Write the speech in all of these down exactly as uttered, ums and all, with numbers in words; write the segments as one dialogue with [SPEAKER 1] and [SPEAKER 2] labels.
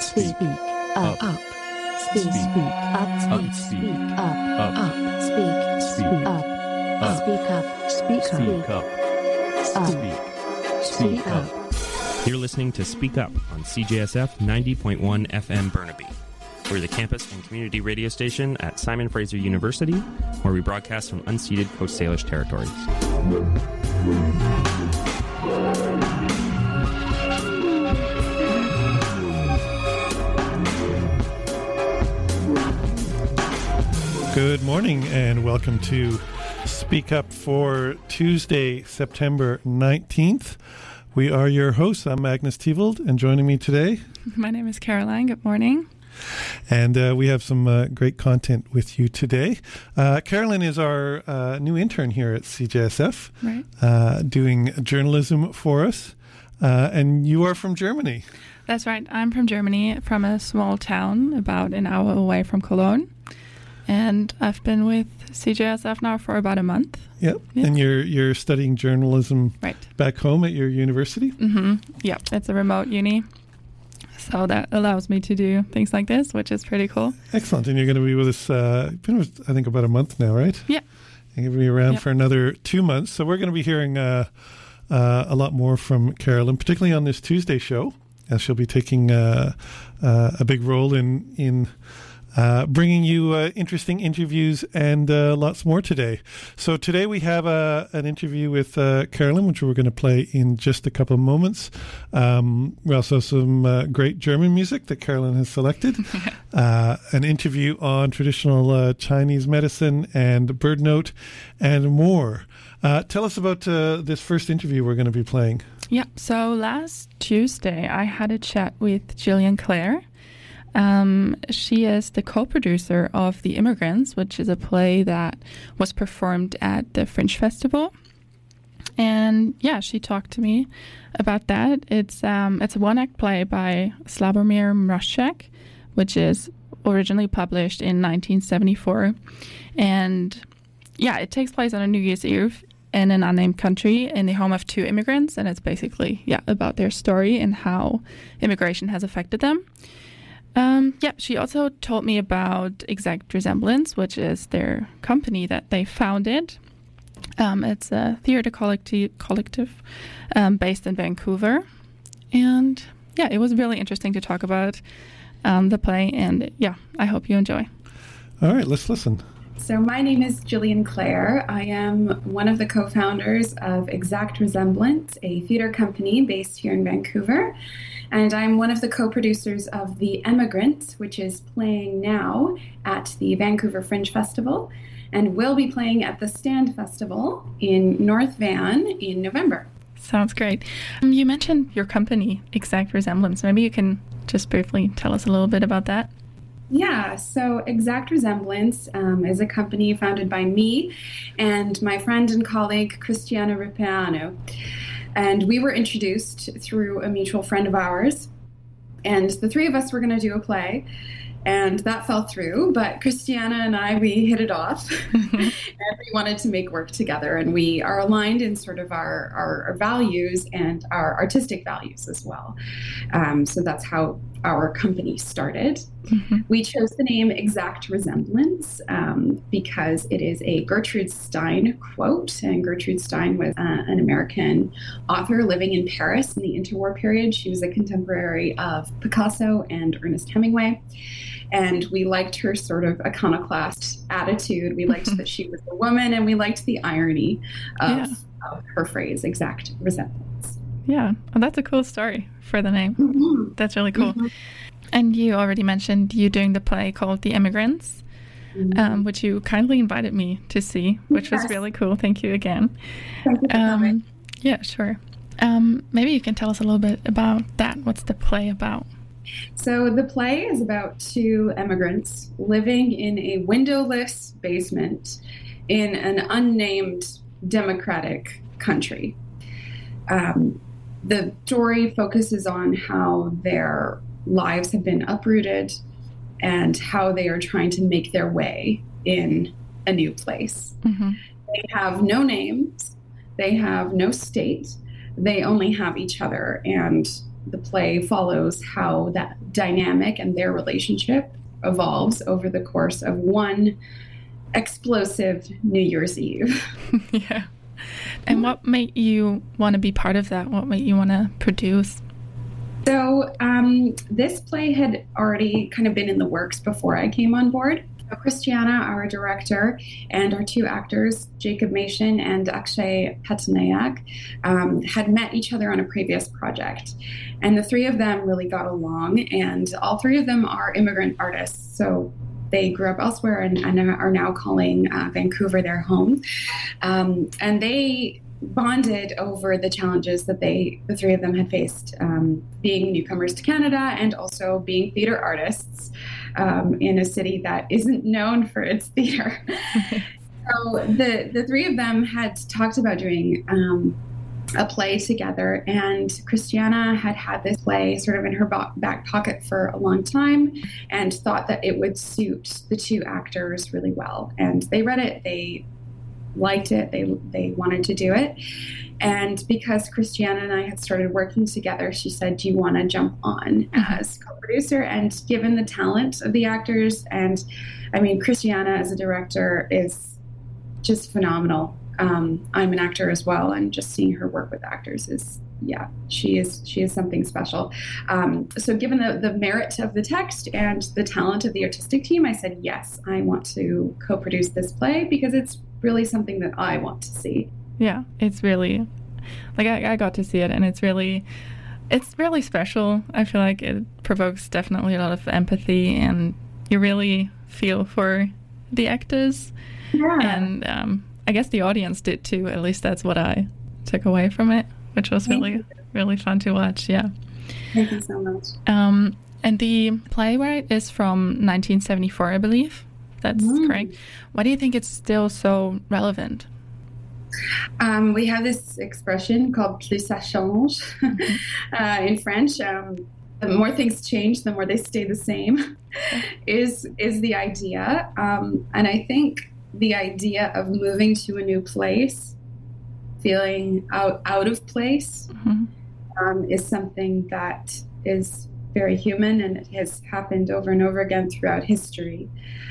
[SPEAKER 1] Speak. Up. Up. Speak. Speak. Up. Speak. Up. Up. Speak. Speak. Up. Up. Speak up. Speak up.
[SPEAKER 2] Speak. Speak up. You're listening to Speak Up on C J S F ninety point one F M Burnaby. We're the campus and community radio station at Simon Fraser University, where we broadcast from unceded Coast Salish territories.
[SPEAKER 3] Good morning and welcome to Speak Up for Tuesday, September nineteenth. We are your hosts. I'm Magnus Tevold, and joining me today...
[SPEAKER 4] My name is Caroline. Good morning.
[SPEAKER 3] And uh, we have some uh, great content with you today. Uh, Caroline is our uh, new intern here at C J S F,
[SPEAKER 4] right.
[SPEAKER 3] uh, doing journalism for us. Uh, and you are from Germany.
[SPEAKER 4] That's right. I'm from Germany, from a small town about an hour away from Cologne. And I've been with C J S F now for about a month.
[SPEAKER 3] Yep. yep. And you're you're studying journalism
[SPEAKER 4] right.
[SPEAKER 3] back home at your university?
[SPEAKER 4] Mm-hmm. Yep. It's a remote uni. So that allows me to do things like this, which is pretty cool.
[SPEAKER 3] Excellent. And you're going to be with us, uh, been with, I think, about a month now, right?
[SPEAKER 4] Yeah.
[SPEAKER 3] You're going to be around
[SPEAKER 4] yep.
[SPEAKER 3] for another two months. So we're going to be hearing uh, uh, a lot more from Caroline, particularly on this Tuesday show, as she'll be taking uh, uh, a big role in in uh, bringing you uh, interesting interviews and uh, lots more today. So today we have uh, an interview with uh, Caroline, which we're going to play in just a couple of moments. Um, we also have some uh, great German music that Caroline has selected, uh, an interview on traditional uh, Chinese medicine and bird note, and more. Uh, tell us about uh, this first interview we're going to be playing.
[SPEAKER 4] Yeah, so last Tuesday I had a chat with Gillian Clare. Um, she is the co-producer of The Immigrants, which is a play that was performed at the Fringe Festival. And yeah, she talked to me about that. It's um, it's a one-act play by Slawomir Mroszek, which is originally published in nineteen seventy-four. And yeah, it takes place on a New Year's Eve in an unnamed country in the home of two immigrants. And it's basically, yeah, about their story and how immigration has affected them. Um, yeah, she also told me about Exact Resemblance, which is their company that they founded. Um, it's a theater collecti- collective um, based in Vancouver. And yeah, it was really interesting to talk about um, the play. And yeah, I hope you enjoy.
[SPEAKER 3] All right, let's listen.
[SPEAKER 5] So my name is Gillian Clare. I am one of the co-founders of Exact Resemblance, a theater company based here in Vancouver. And I'm one of the co-producers of The Immigrants, which is playing now at the Vancouver Fringe Festival and will be playing at the Stand Festival in North Van in November.
[SPEAKER 4] Sounds great. Um, you mentioned your company, Exact Resemblance. Maybe you can just briefly tell us a little bit about that.
[SPEAKER 5] Yeah, so Exact Resemblance um, is a company founded by me and my friend and colleague, Cristiana Ripiano. And we were introduced through a mutual friend of ours. And the three of us were going to do a play. And that fell through. But Christiana and I, we hit it off. And we wanted to make work together. And we are aligned in sort of our, our, our values and our artistic values as well. Um, so that's how our company started. Mm-hmm. We chose the name Exact Resemblance um, because it is a Gertrude Stein quote. And Gertrude Stein was uh, an American author living in Paris in the interwar period. She was a contemporary of Picasso and Ernest Hemingway. And we liked her sort of iconoclast attitude. We liked that she was a woman, and we liked the irony of, yeah. of her phrase, Exact Resemblance.
[SPEAKER 4] Yeah, well, that's a cool story for the name.
[SPEAKER 5] Mm-hmm.
[SPEAKER 4] That's really cool.
[SPEAKER 5] Mm-hmm.
[SPEAKER 4] And you already mentioned you doing the play called The Immigrants, mm-hmm. um, which you kindly invited me to see, which yes. was really cool. Thank you again.
[SPEAKER 5] Thank you for
[SPEAKER 4] um,
[SPEAKER 5] coming.
[SPEAKER 4] Yeah, sure. Um, maybe you can tell us a little bit about that. What's the play about?
[SPEAKER 5] So the play is about two immigrants living in a windowless basement in an unnamed democratic country. Um, the story focuses on how their lives have been uprooted and how they are trying to make their way in a new place. Mm-hmm. They have no names. They have no state. They only have each other. And the play follows how that dynamic and their relationship evolves over the course of one explosive New Year's Eve.
[SPEAKER 4] Yeah. And what made you want to be part of that? What made you want to produce?
[SPEAKER 5] So um, this play had already kind of been in the works before I came on board. So Christiana, our director, and our two actors, Jacob Mason and Akshay Patnayak, um, had met each other on a previous project. And the three of them really got along, and all three of them are immigrant artists. So they grew up elsewhere and, and are now calling uh, Vancouver their home. Um, and they bonded over the challenges that they, the three of them had faced, um, being newcomers to Canada and also being theater artists um, in a city that isn't known for its theater. So the, the three of them had talked about doing um, a play together, and Christiana had had this play sort of in her back pocket for a long time and thought that it would suit the two actors really well. And they read it, they liked it, they they wanted to do it. And because Christiana and I had started working together, she said, do you want to jump on as co-producer? And given the talent of the actors, and I mean, Christiana as a director is just phenomenal. Um, I'm an actor as well, and just seeing her work with actors is, yeah, she is she is something special. Um, so given the, the merit of the text and the talent of the artistic team, I said, yes, I want to co-produce this play because it's really something that I want to see.
[SPEAKER 4] Yeah, it's really, like I, I got to see it, and it's really, it's really special. I feel like it provokes definitely a lot of empathy, and you really feel for the actors.
[SPEAKER 5] Yeah. And
[SPEAKER 4] um, I guess the audience did too. At least that's what I took away from it, which was
[SPEAKER 5] Thank
[SPEAKER 4] really,
[SPEAKER 5] you.
[SPEAKER 4] really fun to watch. Yeah.
[SPEAKER 5] Thank you so much.
[SPEAKER 4] Um, and the playwright is from nineteen seventy-four, I believe. That's mm. correct. Why do you think it's still so relevant?
[SPEAKER 5] Um, we have this expression called plus ça change uh, in French. Um, the more things change, the more they stay the same, is is the idea. Um, and I think the idea of moving to a new place, feeling out, out of place, mm-hmm. um, is something that is very human, and it has happened over and over again throughout history.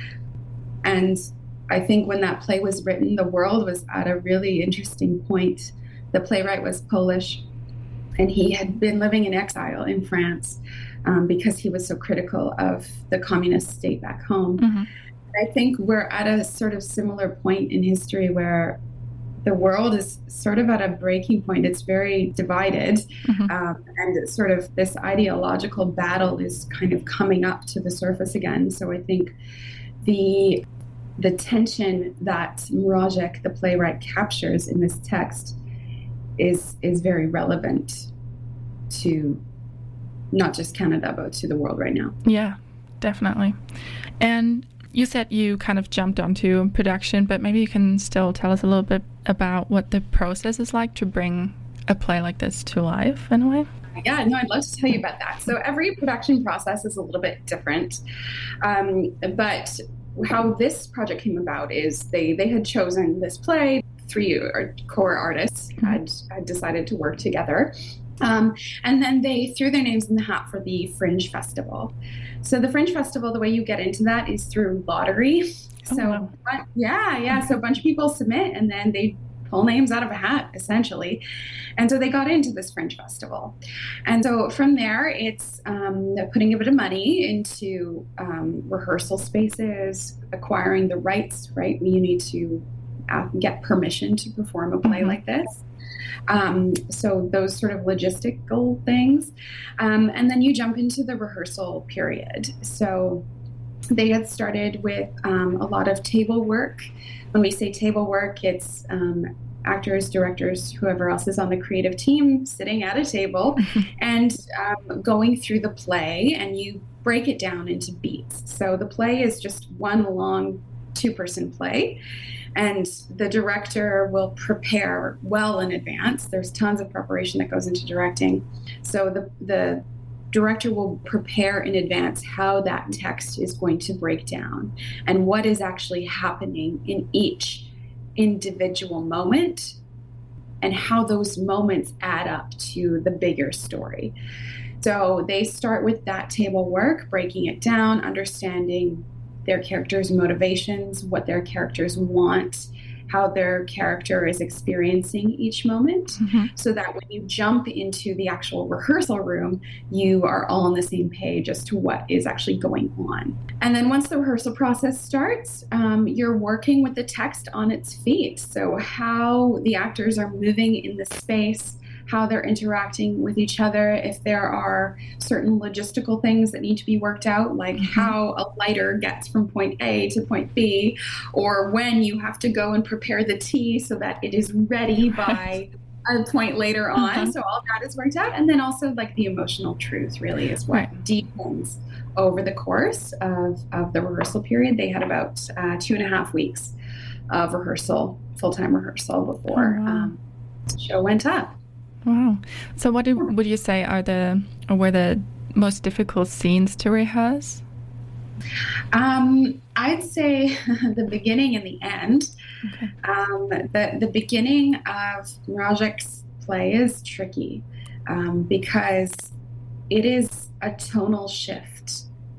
[SPEAKER 5] And I think when that play was written, the world was at a really interesting point. The playwright was Polish, and he had been living in exile in France um, because he was so critical of the communist state back home. Mm-hmm. I think we're at a sort of similar point in history where the world is sort of at a breaking point. It's very divided, mm-hmm. um, and it's sort of this ideological battle is kind of coming up to the surface again. So I think the the tension that Mrożek, the playwright, captures in this text is is very relevant to not just Canada, but to the world right now.
[SPEAKER 4] Yeah, definitely. And you said you kind of jumped onto production, but maybe you can still tell us a little bit about what the process is like to bring a play like this to life in a way.
[SPEAKER 5] Yeah, no, I'd love to tell you about that. So every production process is a little bit different, um, but how this project came about is they, they had chosen this play. Three core artists had, had decided to work together. Um, and then they threw their names in the hat for the Fringe Festival. So the Fringe Festival, the way you get into that is through lottery. So oh, wow. yeah, yeah. So a bunch of people submit, and then they pull names out of a hat, essentially. And so they got into this Fringe Festival. And so from there, it's um, putting a bit of money into um, rehearsal spaces, acquiring the rights, right? You need to uh, get permission to perform a play mm-hmm. like this. Um, so those sort of logistical things. Um, and then you jump into the rehearsal period. So they had started with um, a lot of table work. When we say table work, it's um, actors, directors, whoever else is on the creative team sitting at a table and um, going through the play, and you break it down into beats. So the play is just one long two-person play, and the director will prepare well in advance. There's tons of preparation that goes into directing. So the the director will prepare in advance how that text is going to break down and what is actually happening in each individual moment and how those moments add up to the bigger story. So they start with that table work, breaking it down, understanding their characters' motivations, what their characters want, how their character is experiencing each moment, mm-hmm. so that when you jump into the actual rehearsal room, you are all on the same page as to what is actually going on. And then once the rehearsal process starts, um, you're working with the text on its feet. So how the actors are moving in the space, how they're interacting with each other, if there are certain logistical things that need to be worked out, like mm-hmm. how a lighter gets from point A to point B, or when you have to go and prepare the tea so that it is ready by a point later on. Uh-huh. So all that is worked out. And then also like the emotional truth really is what right. deepens over the course of, of the rehearsal period. They had about uh, two and a half weeks of rehearsal, full-time rehearsal before oh, wow. um, the show went up.
[SPEAKER 4] Wow. So what do, would you say are the, or were the most difficult scenes to rehearse?
[SPEAKER 5] Um, I'd say the beginning and the end. Okay. Um, the, the beginning of Mrożek's play is tricky um, because it is a tonal shift,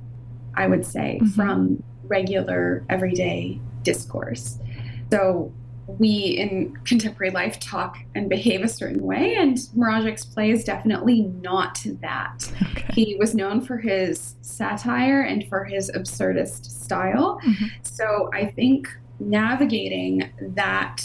[SPEAKER 5] I would say, mm-hmm. from regular everyday discourse. So we in contemporary life talk and behave a certain way, and Mrożek's play is definitely not that. Okay. He was known for his satire and for his absurdist style. Mm-hmm. So I think navigating that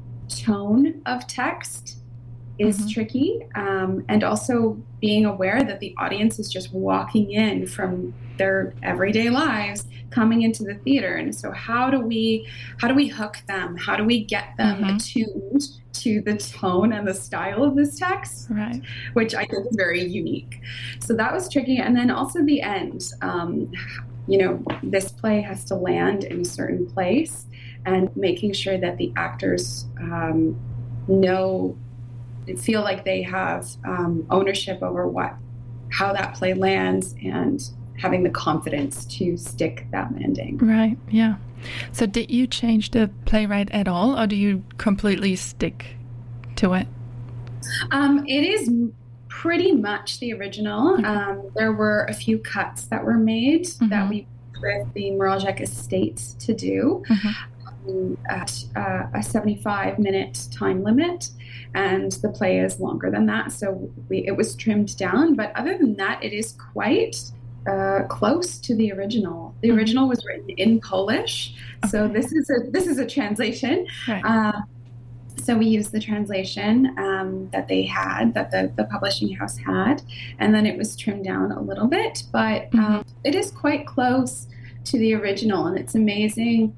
[SPEAKER 5] tone of text is mm-hmm. tricky, um, and also being aware that the audience is just walking in from their everyday lives coming into the theater. And so how do we how do we hook them? How do we get them mm-hmm. attuned to the tone and the style of this text?
[SPEAKER 4] Right.
[SPEAKER 5] Which I think is very unique. So that was tricky. And then also the end. Um, you know, this play has to land in a certain place, and making sure that the actors um, know, feel like they have um, ownership over what, how that play lands, and having the confidence to stick that landing.
[SPEAKER 4] Right, yeah. So did you change the playwright at all, or do you completely stick to it?
[SPEAKER 5] Um, it is pretty much the original. Okay. Um, there were a few cuts that were made mm-hmm. that we worked with the Mrożek estate to do mm-hmm. um, at uh, a seventy-five minute time limit. And the play is longer than that, so we, it was trimmed down. But other than that, it is quite uh, close to the original. The original was written in Polish, okay. so this is a this is a translation. Right. Uh, so we used the translation um, that they had, that the, the publishing house had, and then it was trimmed down a little bit. But um, mm-hmm. it is quite close to the original, and it's amazing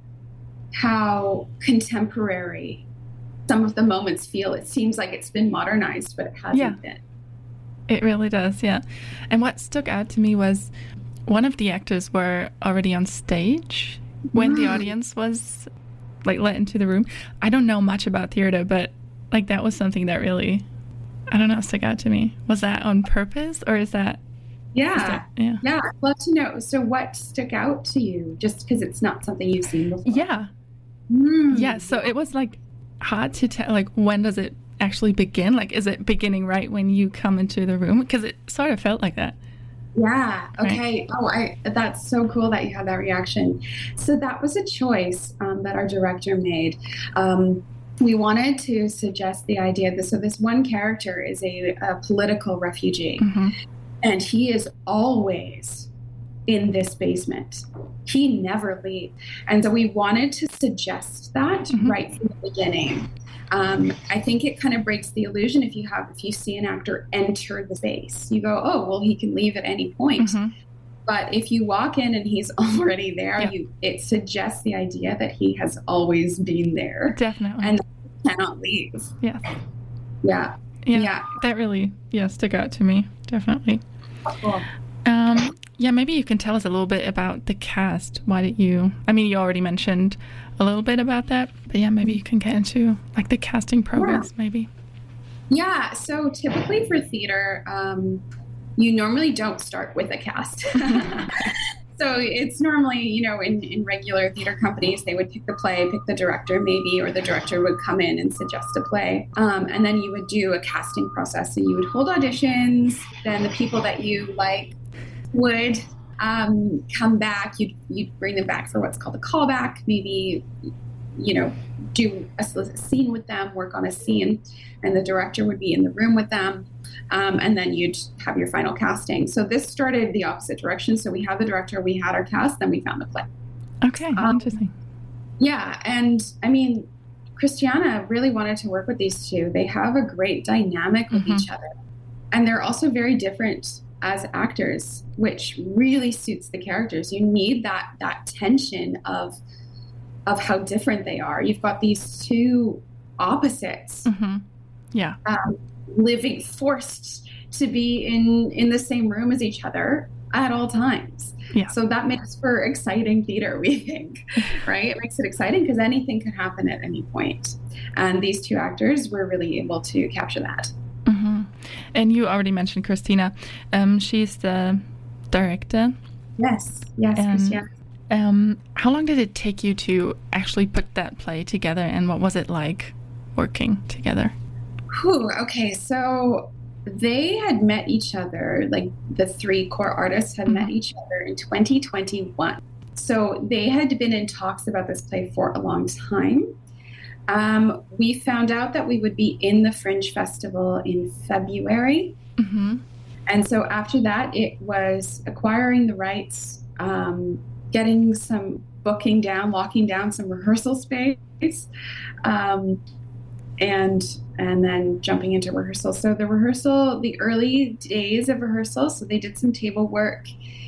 [SPEAKER 5] how contemporary some of the moments feel. It seems like it's been modernized, but it hasn't
[SPEAKER 4] yeah.
[SPEAKER 5] been.
[SPEAKER 4] It really does, yeah. And what stuck out to me was one of the actors were already on stage when the audience was like let into the room. I don't know much about theater, but like that was something that really, I don't know, stuck out to me. Was that on purpose, or is that?
[SPEAKER 5] Yeah,
[SPEAKER 4] is that, yeah.
[SPEAKER 5] Yeah, I'd love to know. So what stuck out to you, just because it's not something you've seen before?
[SPEAKER 4] Yeah. Mm. Yeah, so it was like hard to tell, like, when does it actually begin? Like, is it beginning right when you come into the room? Because it sort of felt like that.
[SPEAKER 5] Yeah. Okay. Right. Oh, I, that's so cool that you had that reaction. So that was a choice um, that our director made. Um, we wanted to suggest the idea that, so this one character is a, a political refugee, mm-hmm. and he is always in this basement. He never leaves. And so we wanted to suggest that mm-hmm. right from the beginning. Um, I think it kind of breaks the illusion if you have, if you see an actor enter the space, you go, oh, well, he can leave at any point. Mm-hmm. But if you walk in and he's already there, yeah. you, it suggests the idea that he has always been there.
[SPEAKER 4] Definitely.
[SPEAKER 5] And cannot leave.
[SPEAKER 4] Yeah.
[SPEAKER 5] Yeah.
[SPEAKER 4] Yeah.
[SPEAKER 5] Yeah.
[SPEAKER 4] That really, yeah, stuck out to me. Definitely.
[SPEAKER 5] Cool.
[SPEAKER 4] Um, yeah, maybe you can tell us a little bit about the cast. Why did you, I mean, you already mentioned a little bit about that, but yeah, maybe you can get into like the casting progress, yeah. maybe.
[SPEAKER 5] Yeah, so typically for theater, um, you normally don't start with a cast. So it's normally, you know, in, in regular theater companies, they would pick the play, pick the director maybe, or the director would come in and suggest a play. Um, and then you would do a casting process. So you would hold auditions, then the people that you like would um, come back. You'd, you'd bring them back for what's called a callback, maybe, you know, do a scene with them, work on a scene, and the director would be in the room with them. Um, and then you'd have your final casting. So this started the opposite direction. So we had the director, we had our cast, then we found the play.
[SPEAKER 4] Okay, um, interesting.
[SPEAKER 5] Yeah, and I mean, Christiana really wanted to work with these two. They have a great dynamic with mm-hmm. each other. And they're also very different as actors, which really suits the characters. You need that that tension of of how different they are. You've got these two opposites.
[SPEAKER 4] Mm-hmm. Yeah.
[SPEAKER 5] Um, living forced to be in in the same room as each other at all times.
[SPEAKER 4] Yeah.
[SPEAKER 5] So that makes for exciting theater, we think, right? It makes it exciting because anything can happen at any point. And these two actors were really able to capture that.
[SPEAKER 4] Mm-hmm. And you already mentioned Christina. Um, she's the director.
[SPEAKER 5] Yes, yes,
[SPEAKER 4] um,
[SPEAKER 5] Christiana.
[SPEAKER 4] Um, how long did it take you to actually put that play together, and what was it like working together?
[SPEAKER 5] Whew, okay, so they had met each other, like the three core artists had mm-hmm. met each other in twenty twenty-one. So they had been in talks about this play for a long time. Um, we found out that we would be in the Fringe Festival in February.
[SPEAKER 4] Mm-hmm.
[SPEAKER 5] And so after that, it was acquiring the rights, um, getting some booking down, locking down some rehearsal space, um, and and then jumping into rehearsal. So the rehearsal, the early days of rehearsal, so they did some table work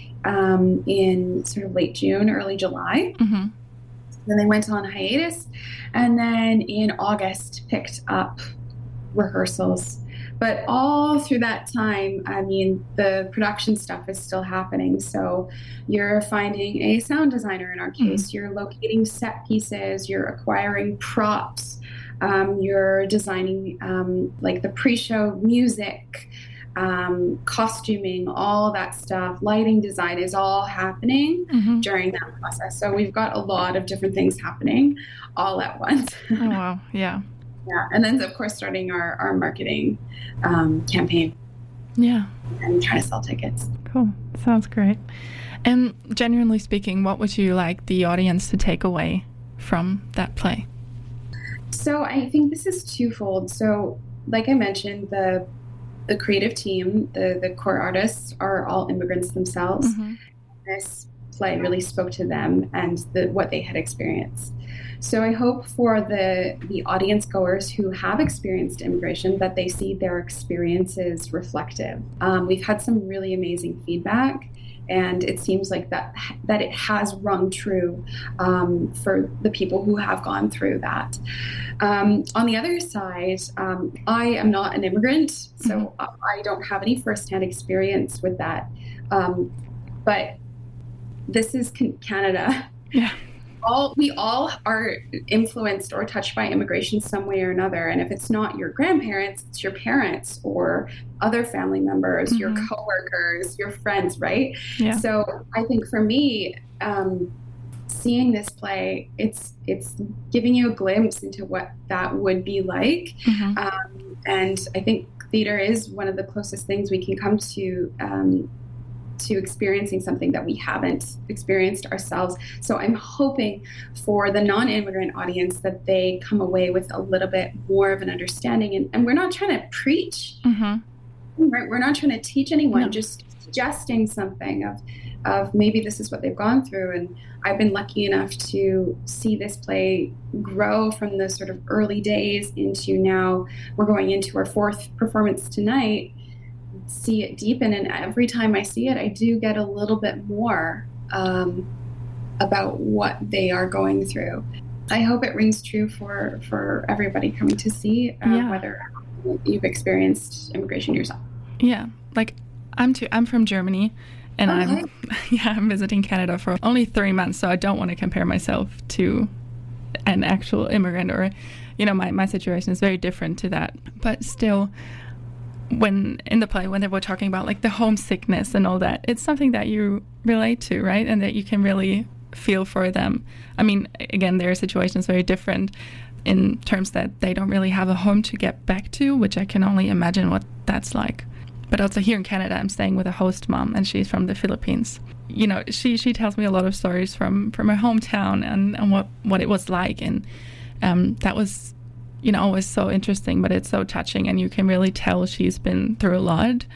[SPEAKER 5] um, in sort of late June, early July.
[SPEAKER 4] Mm-hmm.
[SPEAKER 5] Then they went on hiatus, and then in August picked up rehearsals. But all through that time, I mean, the production stuff is still happening. So you're finding a sound designer in our case, mm-hmm. you're locating set pieces, you're acquiring props, um, you're designing um, like the pre-show music, um, costuming, all that stuff. Lighting design is all happening
[SPEAKER 4] mm-hmm.
[SPEAKER 5] during that process. So we've got a lot of different things happening all at once.
[SPEAKER 4] Oh, wow. Yeah.
[SPEAKER 5] Yeah, and then of course starting our, our marketing um, campaign.
[SPEAKER 4] Yeah.
[SPEAKER 5] And trying to sell tickets.
[SPEAKER 4] Cool. Sounds great. And generally speaking, what would you like the audience to take away from that play?
[SPEAKER 5] So I think this is twofold. So like I mentioned, the the creative team, the, the core artists are all immigrants themselves.
[SPEAKER 4] Mm-hmm.
[SPEAKER 5] This play really spoke to them and the, what they had experienced. So I hope for the, the audience goers who have experienced immigration that they see their experiences reflective. Um, we've had some really amazing feedback, and it seems like that that it has rung true um, for the people who have gone through that. Um, on the other side, um, I am not an immigrant, so mm-hmm. I don't have any firsthand experience with that. Um, but this is Canada.
[SPEAKER 4] Yeah.
[SPEAKER 5] All, we all are influenced or touched by immigration some way or another. And if it's not your grandparents, it's your parents or other family members, mm-hmm. your coworkers, your friends, right?
[SPEAKER 4] Yeah.
[SPEAKER 5] So I think for me, um, seeing this play, it's it's giving you a glimpse into what that would be like.
[SPEAKER 4] Mm-hmm.
[SPEAKER 5] Um, and I think theater is one of the closest things we can come to um, to experiencing something that we haven't experienced ourselves. So I'm hoping for the non-immigrant audience that they come away with a little bit more of an understanding. And, and we're not trying to preach,
[SPEAKER 4] mm-hmm.
[SPEAKER 5] right? We're not trying to teach anyone,
[SPEAKER 4] no.
[SPEAKER 5] just suggesting something of, of maybe this is what they've gone through. And I've been lucky enough to see this play grow from the sort of early days into now we're going into our fourth performance tonight. See it deepen, and every time I see it, I do get a little bit more um, about what they are going through. I hope it rings true for for everybody coming to see, uh,
[SPEAKER 4] yeah.
[SPEAKER 5] whether you've experienced immigration yourself.
[SPEAKER 4] Yeah, like I'm too. I'm from Germany, and
[SPEAKER 5] okay.
[SPEAKER 4] I'm yeah I'm visiting Canada for only three months, so I don't want to compare myself to an actual immigrant, or you know my my situation is very different to that, but still. when in the play, when they were talking about like the homesickness and all that, it's something that you relate to, right? And that you can really feel for them. I mean, again, their situation is very different in terms that they don't really have a home to get back to, which I can only imagine what that's like. But also here in Canada, I'm staying with a host mom, and she's from the Philippines. You know, she she tells me a lot of stories from, from her hometown and, and what, what it was like. And um, that was, you know, always so interesting, but it's so touching, and you can really tell she's been through a lot.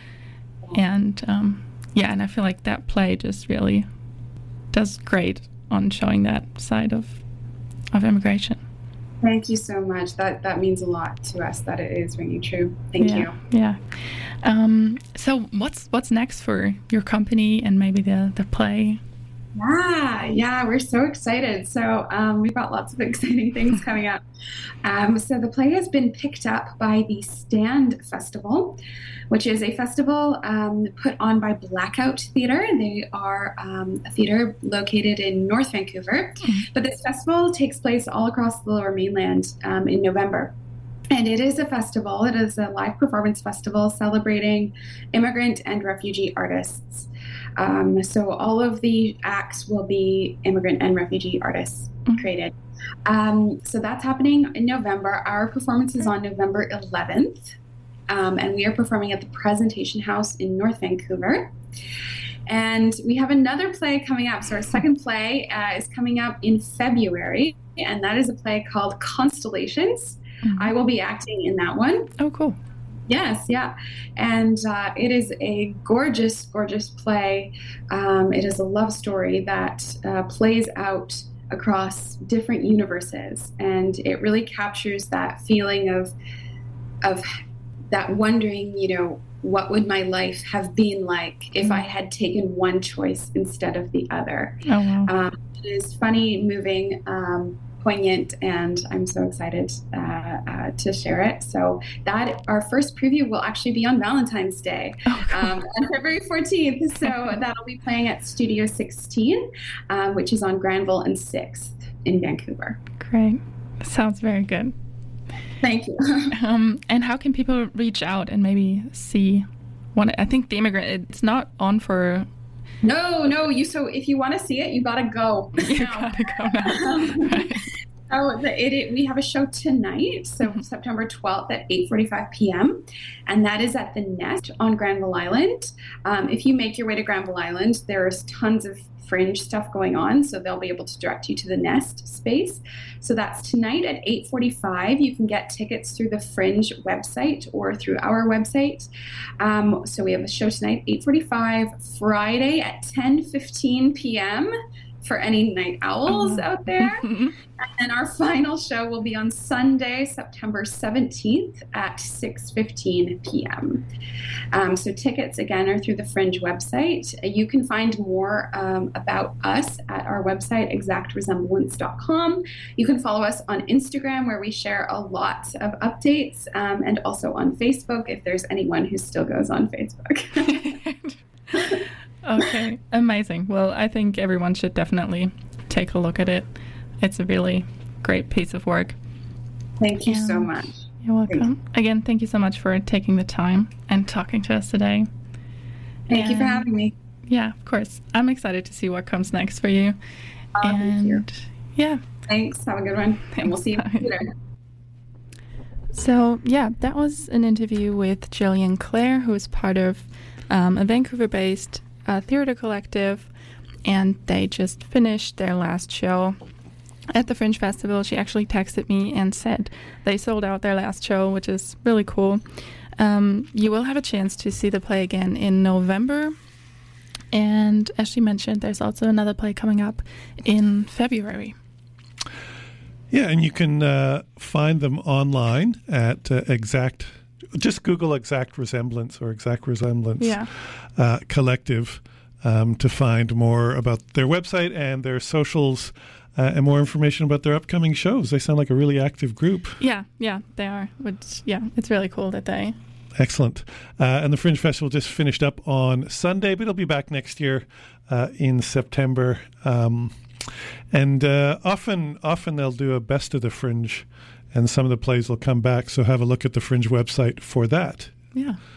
[SPEAKER 4] And um, yeah, and I feel like that play just really does great on showing that side of of immigration.
[SPEAKER 5] Thank you so much. That that means a lot to us, that it is ringing true. Thank
[SPEAKER 4] yeah,
[SPEAKER 5] you.
[SPEAKER 4] Yeah. Um, so what's what's next for your company and maybe the, the play?
[SPEAKER 5] Yeah, yeah, we're so excited. So um, we've got lots of exciting things coming up. Um, so the play has been picked up by the Stand Festival, which is a festival um, put on by Blackout Theatre. They are um, a theatre located in North Vancouver. Mm-hmm. But this festival takes place all across the Lower Mainland um, in November. And it is a festival. It is a live performance festival celebrating immigrant and refugee artists. Um, so all of the acts will be immigrant and refugee artists mm-hmm. created. Um, so that's happening in November. Our performance is on November eleventh. Um, and we are performing at the Presentation House in North Vancouver. And we have another play coming up. So our second play uh, is coming up in February. And that is a play called Constellations. Mm-hmm. I will be acting in that one.
[SPEAKER 4] Oh, cool.
[SPEAKER 5] Yes, yeah. And uh, it is a gorgeous, gorgeous play. Um, it is a love story that uh, plays out across different universes. And it really captures that feeling of, of that wondering, you know, what would my life have been like if I had taken one choice instead of the other?
[SPEAKER 4] Oh, wow.
[SPEAKER 5] Um, it is funny, moving, um, poignant, and I'm so excited uh, uh, to share it. So that our first preview will actually be on Valentine's Day,
[SPEAKER 4] oh, cool.
[SPEAKER 5] um, on February fourteenth. So that'll be playing at Studio sixteen, um, which is on Granville and sixth in Vancouver.
[SPEAKER 4] Great. Sounds very good.
[SPEAKER 5] Thank you.
[SPEAKER 4] um, and how can people reach out and maybe see one? I think The Immigrant, it's not on for...
[SPEAKER 5] No, no. You so if you want to see it, you gotta go.
[SPEAKER 4] You gotta go now. Right.
[SPEAKER 5] So the, it, it, we have a show tonight, so mm-hmm. September twelfth at eight forty-five p.m. and that is at the Nest on Granville Island. Um, if you make your way to Granville Island, there's tons of Fringe stuff going on, so they'll be able to direct you to the Nest space. So that's tonight at eight forty-five. You can get tickets through the Fringe website or through our website. Um, so we have a show tonight, eight forty-five, Friday at ten fifteen p.m. for any night owls out there. And then our final show will be on Sunday, September seventeenth at six fifteen p.m. Um, so tickets, again, are through the Fringe website. You can find more um, about us at our website, exact resemblance dot com. You can follow us on Instagram, where we share a lot of updates, um, and also on Facebook, if there's anyone who still goes on Facebook.
[SPEAKER 4] Okay, amazing. Well, I think everyone should definitely take a look at it. It's a really great piece of work.
[SPEAKER 5] Thank you
[SPEAKER 4] and
[SPEAKER 5] so much.
[SPEAKER 4] You're welcome. Thanks. Again, thank you so much for taking the time and talking to us today.
[SPEAKER 5] Thank
[SPEAKER 4] and,
[SPEAKER 5] you for having me.
[SPEAKER 4] Yeah, of course. I'm excited to see what comes next for you.
[SPEAKER 5] Oh,
[SPEAKER 4] and
[SPEAKER 5] thank you.
[SPEAKER 4] Yeah.
[SPEAKER 5] Thanks. Have a good one.
[SPEAKER 4] Thanks.
[SPEAKER 5] And we'll see you later.
[SPEAKER 4] So, yeah, that was an interview with Jillian Clare, who is part of um, a Vancouver-based uh, theater collective, and they just finished their last show at the Fringe Festival. She actually texted me and said they sold out their last show, which is really cool. Um, you will have a chance to see the play again in November. And as she mentioned, there's also another play coming up in February.
[SPEAKER 3] Yeah, and you can uh, find them online at uh, Exact, just Google Exact Resemblance or Exact Resemblance
[SPEAKER 4] yeah.
[SPEAKER 3] uh, Collective um, to find more about their website and their socials uh, and more information about their upcoming shows. They sound like a really active group.
[SPEAKER 4] Yeah, yeah, they are. Which, yeah, it's really cool that they...
[SPEAKER 3] Excellent. Uh, and the Fringe Festival just finished up on Sunday, but it'll be back next year uh, in September. Um, and uh, often often they'll do a best of the Fringe, and some of the plays will come back, so have a look at the Fringe website for that.
[SPEAKER 4] Yeah.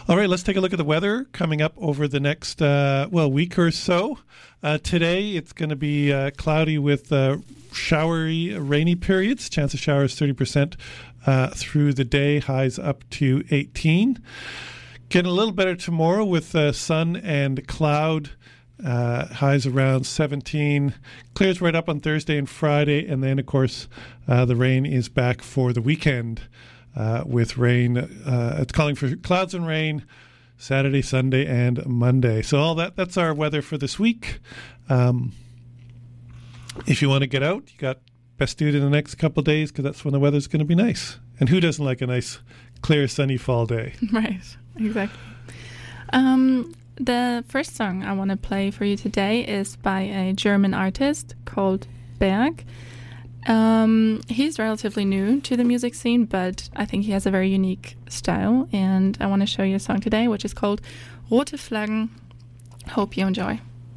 [SPEAKER 3] All right, let's take a look at the weather coming up over the next, uh, well, week or so. Uh, today, it's going to be uh, cloudy with uh, showery, rainy periods. Chance of showers thirty percent uh, through the day, highs up to eighteen. Getting a little better tomorrow with uh, sun and cloud, uh, highs around seventeen. Clears right up on Thursday and Friday, and then, of course, uh, the rain is back for the weekend. Uh, with rain, uh, it's calling for clouds and rain Saturday, Sunday, and Monday. So all that, that's our weather for this week. Um, if you want to get out, you got best do it in the next couple of days because that's when the weather's going to be nice. And who doesn't like a nice, clear, sunny fall day?
[SPEAKER 4] Right, exactly. Um, the first song I want to play for you today is by a German artist called Berg. Um, he's relatively new to the music scene, but I think he has a very unique style, and I want to show you a song today which is called Rote Flaggen. Hope you enjoy.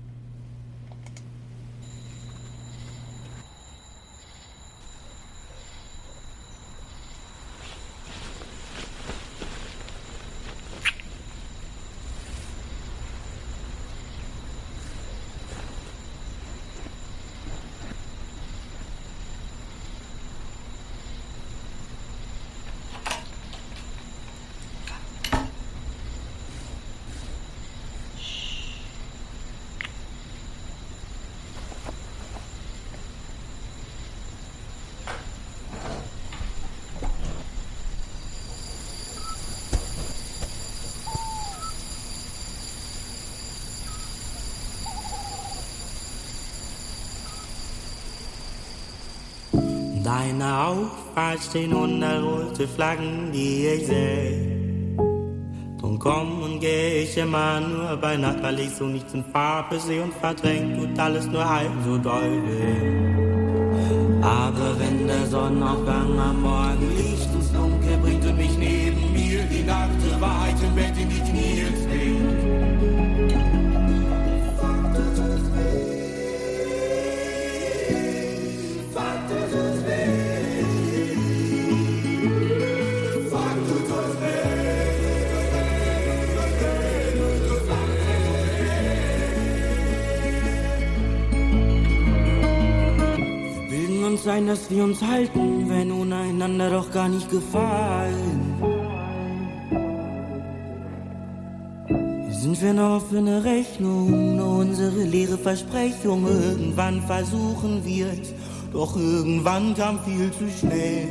[SPEAKER 6] Deine Auffahrt stehen hundert rote Flaggen, die ich seh. Drum komm und geh ich immer nur bei Nacht, weil ich so nichts in Farbe seh und verdrängt tut alles nur halb so doll weh. Aber wenn der Sonnenaufgang am Morgen Licht ins Dunkel bringt und mich neben mir die nackte Wahrheit im Bett in die Knie zwingt, sein, dass wir uns halten, wenn ohne einander doch gar nicht gefallen. Sind wir noch für eine Rechnung, nur unsere leere Versprechung. Irgendwann versuchen wir es, doch irgendwann kam viel zu schnell.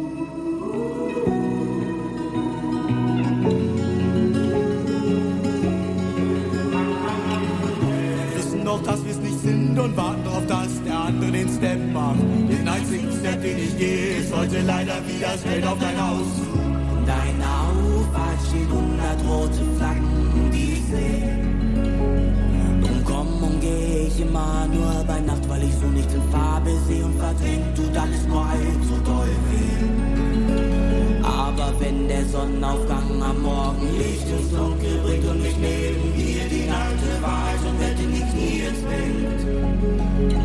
[SPEAKER 6] Wir wissen doch, dass wir es nicht sind und warten darauf, dass der andere den Step macht. Den einzigen Step, den ich gehe, ist heute leider wieder das Geld auf dein Haus. In deiner Auffahrt stehen hundert rote Flaggen, die ich sehe. Drum komm und geh ich immer nur bei Nacht, weil ich so nichts in Farbe sehe und verdrängt tut alles nur halb so doll weh. Aber wenn der Sonnenaufgang am Morgen Licht ins Dunkel bringt und mich neben dir die nackte Wahrheit und Welt in die Knie zwingt,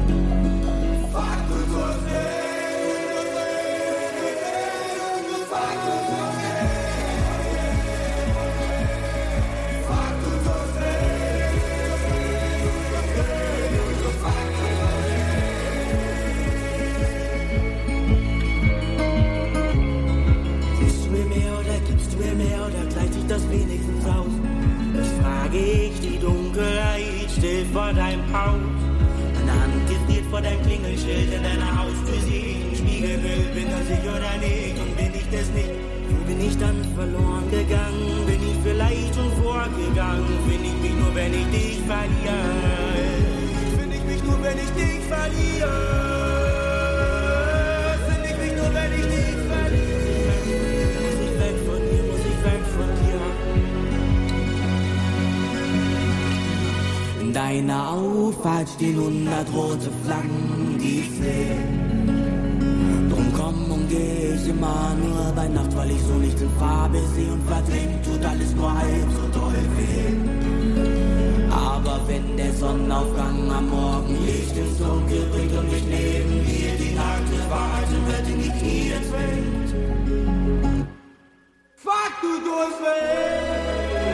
[SPEAKER 6] wenigstens aus. Das frage ich, die Dunkelheit steht vor deinem Haus. Meine Hand gefriert vor deinem Klingelschild in deiner Haustür. Sieh im Spiegelbild, bin das ich oder nicht? Und bin ich das nicht? Wo bin ich dann verloren gegangen? Bin ich vielleicht schon vorgegangen? Find ich mich nur, wenn ich dich verliere? Find ich mich nur, wenn ich dich verliere? Find ich mich nur, wenn ich dich verliere? Muss ich weg von dir, muss ich weg von dir? In deiner Auffahrt stehen hundert rote Flaggen, die ich sehe. Drum komm und geh ich immer nur bei Nacht, weil ich so nichts in Farbe sehe und verdrängt tut alles nur halb so doll weh. Aber wenn der Sonnenaufgang am Morgen Licht ins Dunkel bringt und mich neben mir die nackte Wahrheit im Bett in die Knie zwingt, fuck, du durchweh!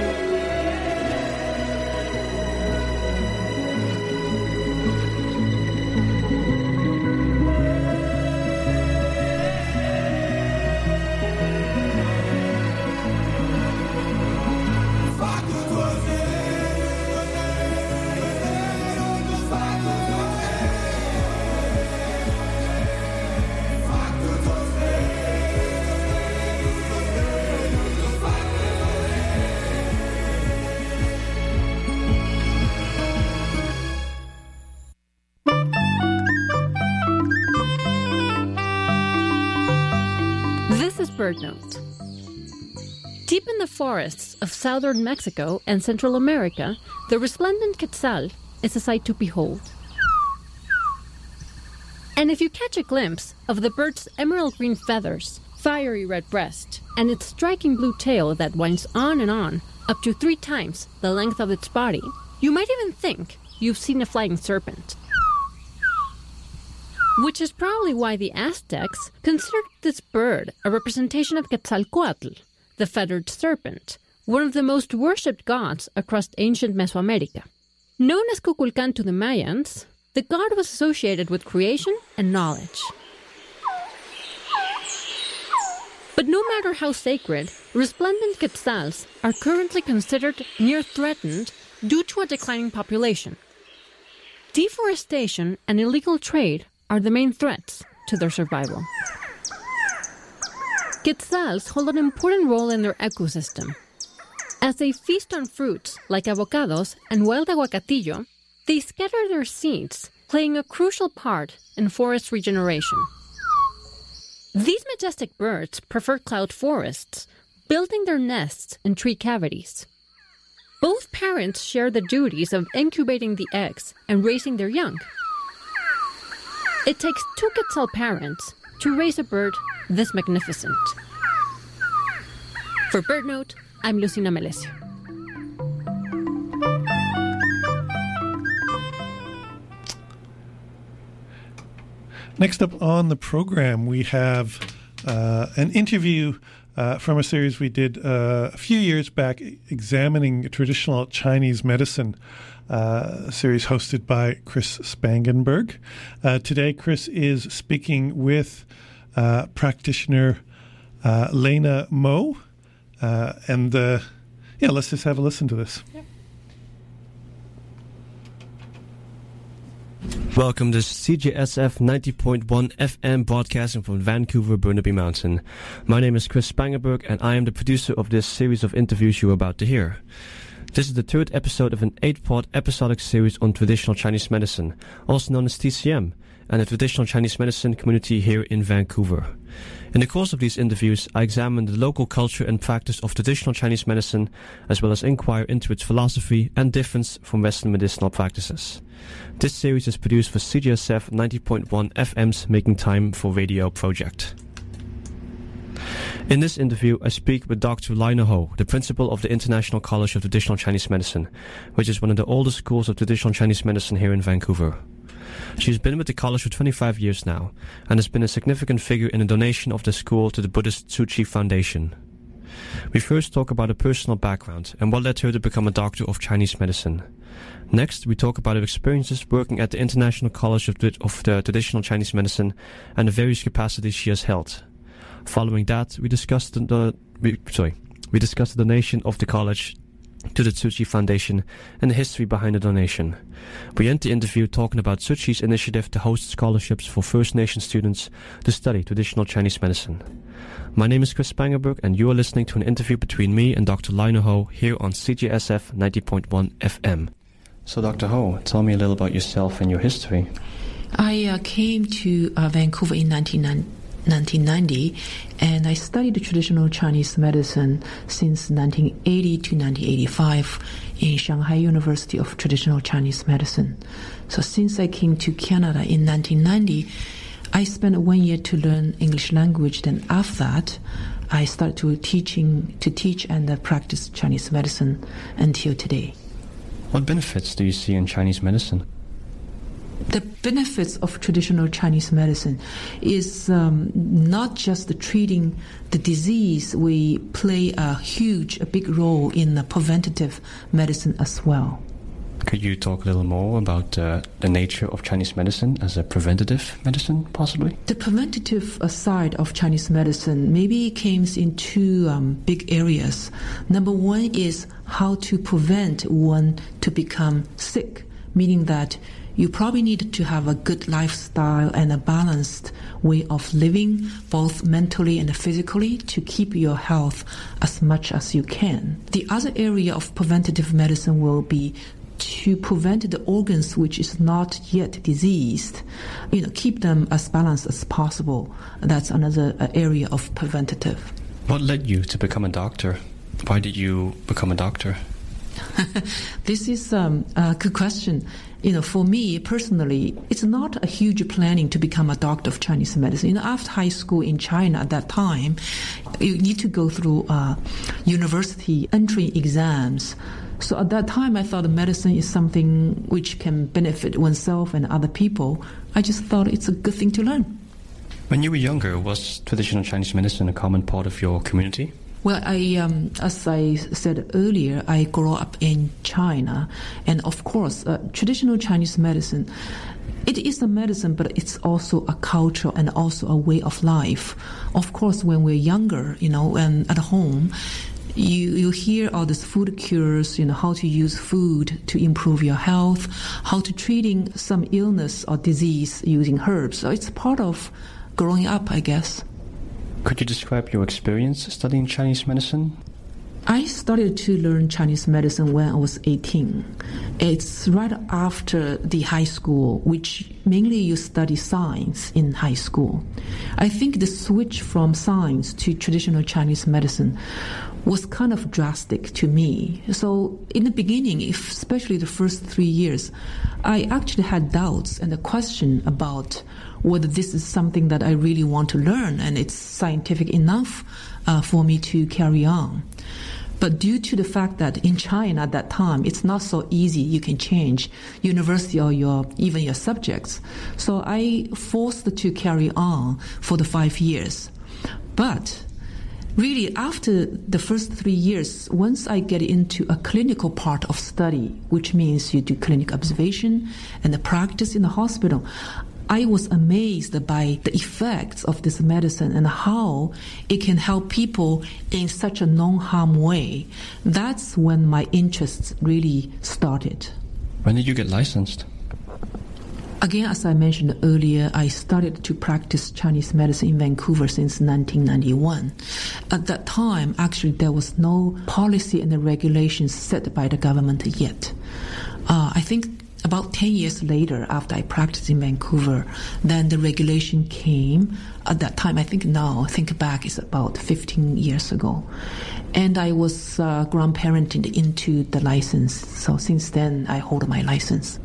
[SPEAKER 7] bird note. Deep in the forests of southern Mexico and Central America, the resplendent quetzal is a sight to behold. And if you catch a glimpse of the bird's emerald green feathers, fiery red breast, and its striking blue tail that winds on and on, up to three times the length of its body, you might even think you've seen a flying serpent. Which is probably why the Aztecs considered this bird a representation of Quetzalcoatl, the feathered serpent, one of the most worshipped gods across ancient Mesoamerica. Known as Kukulkan to the Mayans, the god was associated with creation and knowledge. But no matter how sacred, resplendent quetzals are currently considered near threatened due to a declining population. Deforestation and illegal trade are the main threats to their survival. Quetzals hold an important role in their ecosystem. As they feast on fruits like avocados and wild aguacatillo, they scatter their seeds, playing a crucial part in forest regeneration. These majestic birds prefer cloud forests, building their nests in tree cavities. Both parents share the duties of incubating the eggs and raising their young. It takes two quetzal parents to raise a bird this magnificent. For BirdNote, I'm Lucina Melesio.
[SPEAKER 3] Next up on the program, we have uh, an interview uh, from a series we did uh, a few years back examining traditional Chinese medicine, uh, a series hosted by Chris Spangenberg. Uh, today, Chris is speaking with uh, practitioner uh, Lena Mo. Uh, and uh, yeah, let's just have a listen to this. Yep.
[SPEAKER 8] Welcome to C J S F ninety point one F M broadcasting from Vancouver, Burnaby Mountain. My name is Chris Spangenberg and I am the producer of this series of interviews you are about to hear. This is the third episode of an eight-part episodic series on traditional Chinese medicine, also known as T C M, and the traditional Chinese medicine community here in Vancouver. In the course of these interviews, I examine the local culture and practice of traditional Chinese medicine, as well as inquire into its philosophy and difference from Western medicinal practices. This series is produced for C J S F ninety point one F M's Making Time for Radio project. In this interview, I speak with Doctor Lina Ho, the principal of the International College of Traditional Chinese Medicine, which is one of the oldest schools of traditional Chinese medicine here in Vancouver. She's been with the college for twenty-five years now, and has been a significant figure in the donation of the school to the Buddhist Tzu Chi Foundation. We first talk about her personal background and what led her to become a doctor of Chinese medicine. Next, we talk about her experiences working at the International College of, of the Traditional Chinese Medicine and the various capacities she has held. Following that, we discussed the, the we, sorry, we discussed the donation of the college to the Tzu Chi Foundation and the history behind the donation. We end the interview talking about Tzu Chi's initiative to host scholarships for First Nation students to study traditional Chinese medicine. My name is Chris Spangenberg, and you are listening to an interview between me and Doctor Lina Ho here on C J S F ninety point one F M. So, Doctor Ho, tell me a little about yourself and your history.
[SPEAKER 9] I uh, came to uh, Vancouver in nineteen ninety, and I studied traditional Chinese medicine since nineteen eighty to nineteen eighty-five in Shanghai University of Traditional Chinese Medicine. So since I came to Canada in nineteen ninety, I spent one year to learn English language. Then after that, I started to teaching to teach and uh, practice Chinese medicine until today.
[SPEAKER 8] What benefits do you see in Chinese medicine?
[SPEAKER 9] The benefits of traditional Chinese medicine is um, not just the treating the disease. We play a huge, a big role in the preventative medicine as well.
[SPEAKER 8] Could you talk a little more about uh, the nature of Chinese medicine as a preventative medicine, possibly?
[SPEAKER 9] The preventative side of Chinese medicine maybe comes in two um, big areas. Number one is how to prevent one to become sick, meaning that you probably need to have a good lifestyle and a balanced way of living, both mentally and physically, to keep your health as much as you can. The other area of preventative medicine will be to prevent the organs which is not yet diseased, you know, keep them as balanced as possible. That's another uh, area of preventative.
[SPEAKER 8] What led you to become a doctor? Why did you become a doctor?
[SPEAKER 9] This is um, a good question. You know, for me personally, it's not a huge planning to become a doctor of Chinese medicine. You know, after high school in China at that time, you need to go through uh, university entry exams. So at that time, I thought medicine is something which can benefit oneself and other people. I just thought it's a good thing to learn.
[SPEAKER 8] When you were younger, was traditional Chinese medicine a common part of your community?
[SPEAKER 9] Well, I, um, as I said earlier, I grew up in China, and of course, uh, traditional Chinese medicine, it is a medicine, but it's also a culture and also a way of life. Of course, when we're younger, you know, and at home, you you hear all these food cures, you know, how to use food to improve your health, how to treating some illness or disease using herbs. So it's part of growing up, I guess.
[SPEAKER 8] Could you describe your experience studying Chinese medicine?
[SPEAKER 9] I started to learn Chinese medicine when I was eighteen. It's right after the high school, which mainly you study science in high school. I think the switch from science to traditional Chinese medicine was kind of drastic to me. So in the beginning, if, especially the first three years, I actually had doubts and a question about whether this is something that I really want to learn and it's scientific enough uh, for me to carry on. But due to the fact that in China at that time, it's not so easy, you can change university or your even your subjects. So I forced to carry on for the five years. But really, after the first three years, once I get into a clinical part of study, which means you do clinic observation and the practice in the hospital, I was amazed by the effects of this medicine and how it can help people in such a non-harm way. That's when my interests really started.
[SPEAKER 8] When did you get licensed?
[SPEAKER 9] Again, as I mentioned earlier, I started to practice Chinese medicine in Vancouver since nineteen ninety-one. At that time, actually, there was no policy and the regulations set by the government yet. Uh, I think about ten years later, after I practiced in Vancouver, then the regulation came. At that time, I think now, think back, it's about fifteen years ago. And I was uh, grandparented into the license. So since then, I hold my license.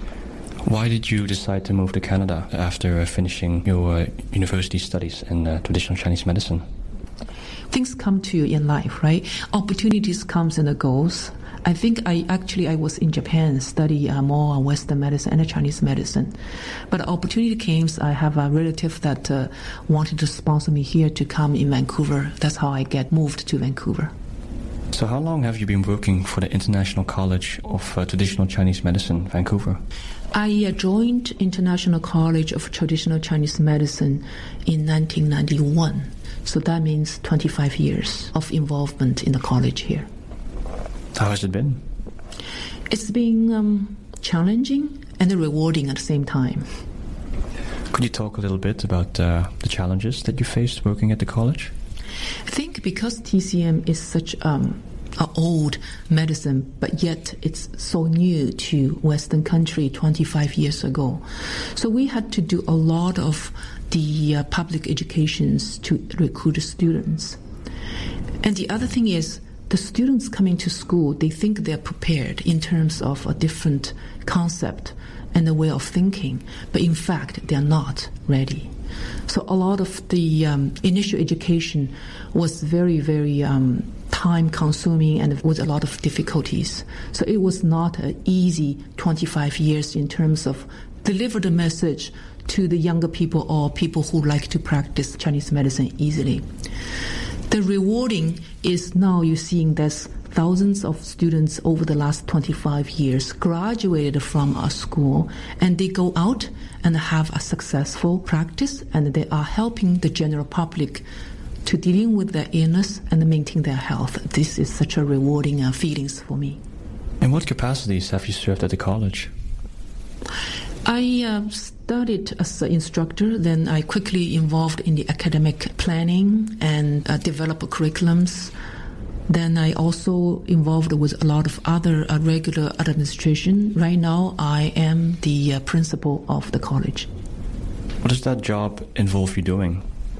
[SPEAKER 8] Why did you decide to move to Canada after uh, finishing your uh, university studies in uh, traditional Chinese medicine?
[SPEAKER 9] Things come to you in life, right? Opportunities comes and goes. I think I actually I was in Japan study uh, more Western medicine and Chinese medicine, but opportunity came. I have a relative that uh, wanted to sponsor me here to come in Vancouver. That's how I get moved to Vancouver.
[SPEAKER 8] So how long have you been working for the International College of uh, Traditional Chinese Medicine, Vancouver?
[SPEAKER 9] I uh, joined International College of Traditional Chinese Medicine in nineteen ninety-one. So that means twenty-five years of involvement in the college here.
[SPEAKER 8] How has it been?
[SPEAKER 9] It's been um, challenging and rewarding at the same time.
[SPEAKER 8] Could you talk a little bit about uh, the challenges that you faced working at the college?
[SPEAKER 9] I think because T C M is such um, an old medicine, but yet it's so new to Western country twenty-five years ago. So we had to do a lot of the uh, public educations to recruit students. And the other thing is, the students coming to school, they think they're prepared in terms of a different concept and a way of thinking, but in fact, they're not ready. So a lot of the um, initial education was very, very um, time-consuming and with a lot of difficulties. So it was not an easy twenty-five years in terms of deliver the message to the younger people or people who like to practice Chinese medicine easily. The rewarding is now you're seeing there's thousands of students over the last twenty-five years graduated from our school, and they go out and have a successful practice, and they are helping the general public to dealing with their illness and maintain their health. This is such a rewarding uh, feelings for me.
[SPEAKER 8] In what capacities have you served at the college?
[SPEAKER 9] I uh, studied as an instructor, then I quickly involved in the academic planning and uh, develop curriculums. Then I also involved with a lot of other uh, regular administration. Right now, I am the uh, principal of the college.
[SPEAKER 8] What does that job involve you doing?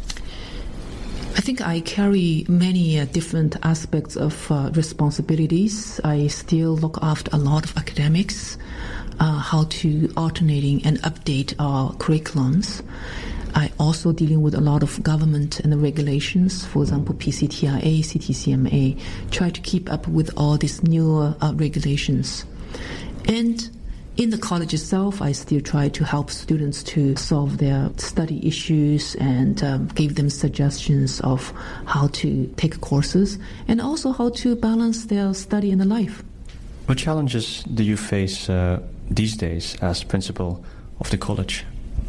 [SPEAKER 9] I think I carry many uh, different aspects of uh, responsibilities. I still look after a lot of academics, uh, how to alternating and update our curriculums. I also dealing with a lot of government and the regulations, for example, P C T I A, C T C M A, try to keep up with all these newer uh, regulations. And in the college itself, I still try to help students to solve their study issues and um, give them suggestions of how to take courses and also how to balance their study and the life.
[SPEAKER 8] What challenges do you face uh, these days as principal of the college?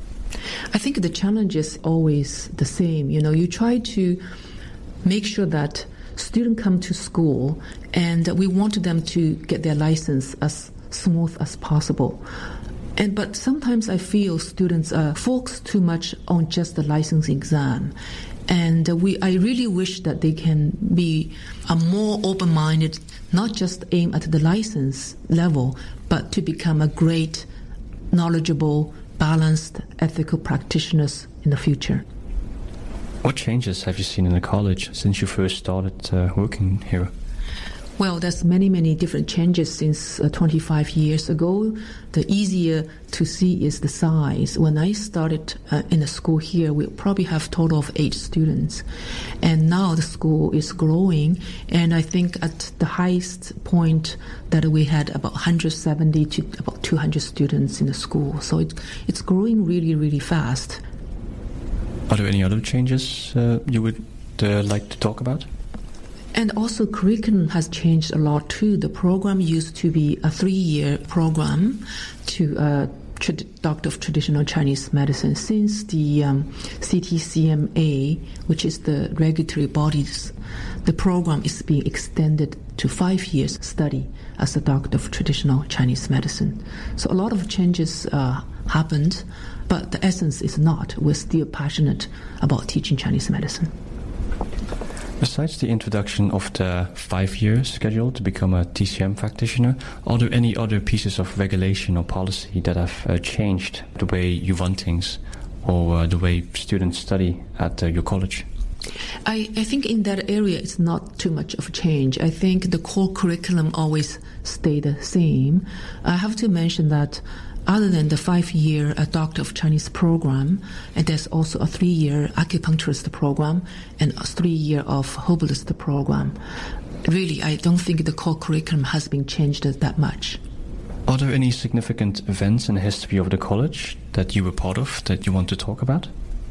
[SPEAKER 9] I think the challenge is always the same. You know, you try to make sure that students come to school and we want them to get their license as smooth as possible. And but sometimes I feel students uh, focus too much on just the license exam. And uh, we, I really wish that they can be uh, more open-minded, not just aim at the license level, but to become a great, knowledgeable, balanced, ethical practitioners in the future.
[SPEAKER 8] What changes have you seen in the college since you first started uh, working here?
[SPEAKER 9] Well, there's many, many different changes since uh, twenty-five years ago. The easier to see is the size. When I started uh, in the school here, we probably have a total of eight students. And now the school is growing. And I think at the highest point that we had about one hundred seventy to about two hundred students in the school. So it, it's growing really, really fast.
[SPEAKER 8] Are there any other changes uh, you would uh, like to talk about?
[SPEAKER 9] And also curriculum has changed a lot too. The program used to be a three-year program to uh, tra- Doctor of Traditional Chinese Medicine. Since the um, C T C M A, which is the regulatory bodies, the program is being extended to five years study as a Doctor of Traditional Chinese Medicine. So a lot of changes uh, happened, but the essence is not. We're still passionate about teaching Chinese medicine.
[SPEAKER 8] Besides the introduction of the five-year schedule to become a T C M practitioner, are there any other pieces of regulation or policy that have uh, changed the way you run things or uh, the way students study at uh, your college?
[SPEAKER 9] I, I think in that area it's not too much of a change. I think the core curriculum always stay the same. I have to mention that other than the five-year uh, Doctor of Chinese program, and there's also a three-year acupuncturist program and a three-year of herbalist program. Really, I don't think the core curriculum has been changed that much.
[SPEAKER 8] Are there any significant events in the history of the college that you were part of that you want to talk about?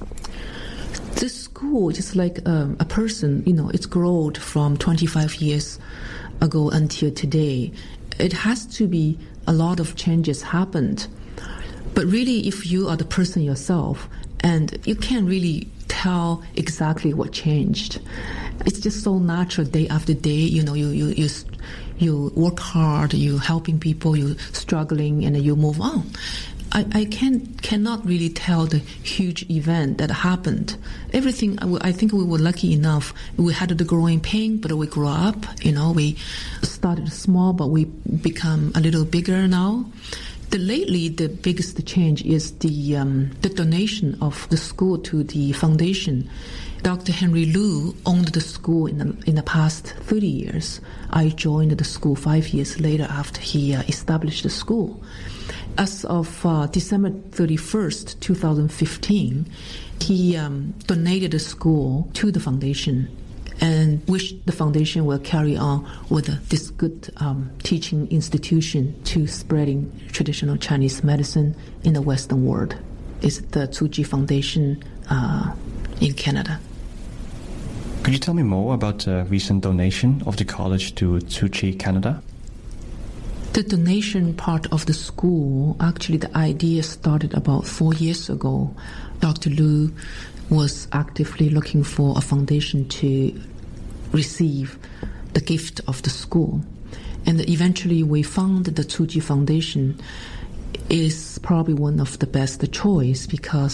[SPEAKER 9] The school, just like um, a person, you know, it's grown from twenty-five years ago until today. It has to be a lot of changes happened. But really, if you are the person yourself, and you can't really tell exactly what changed. It's just so natural day after day, you know, you, you, you, you work hard, you're helping people, you're struggling, and you move on. I, I can, cannot really tell the huge event that happened. Everything, I think we were lucky enough. We had the growing pain, but we grew up. You know, we started small, but we become a little bigger now. The, lately, the biggest change is the um, the donation of the school to the foundation. Doctor Henry Liu owned the school in the, in the past thirty years. I joined the school five years later after he uh, established the school. As of uh, December thirty-first, twenty fifteen, he um, donated the school to the foundation and wished the foundation will carry on with uh, this good um, teaching institution to spreading traditional Chinese medicine in the Western world. It's the Tzu Chi Foundation uh, in Canada.
[SPEAKER 8] Could you tell me more about the recent donation of the college to Tzu Chi Canada?
[SPEAKER 9] The donation part of the school, actually the idea started about four years ago. Doctor Liu was actively looking for a foundation to receive the gift of the school. And eventually we found that the Tzu Chi Foundation is probably one of the best choice because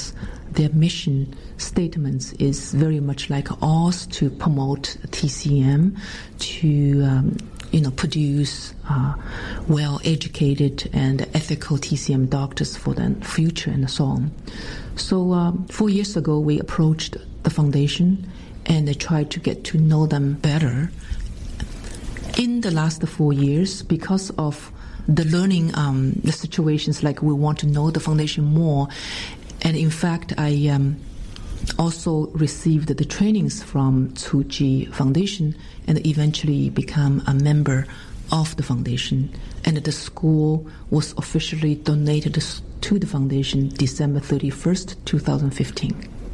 [SPEAKER 9] their mission statements is very much like ours, to promote T C M, to um, you know produce uh, well-educated and ethical T C M doctors for the future and so on. So um, four years ago, we approached the foundation and they tried to get to know them better. In the last four years, because of the learning, um, the situations, like we want to know the foundation more, and in fact, I um, also received the trainings from Tzu Chi Foundation and eventually become a member of the foundation. And the school was officially donated to the foundation December thirty-first, twenty fifteen.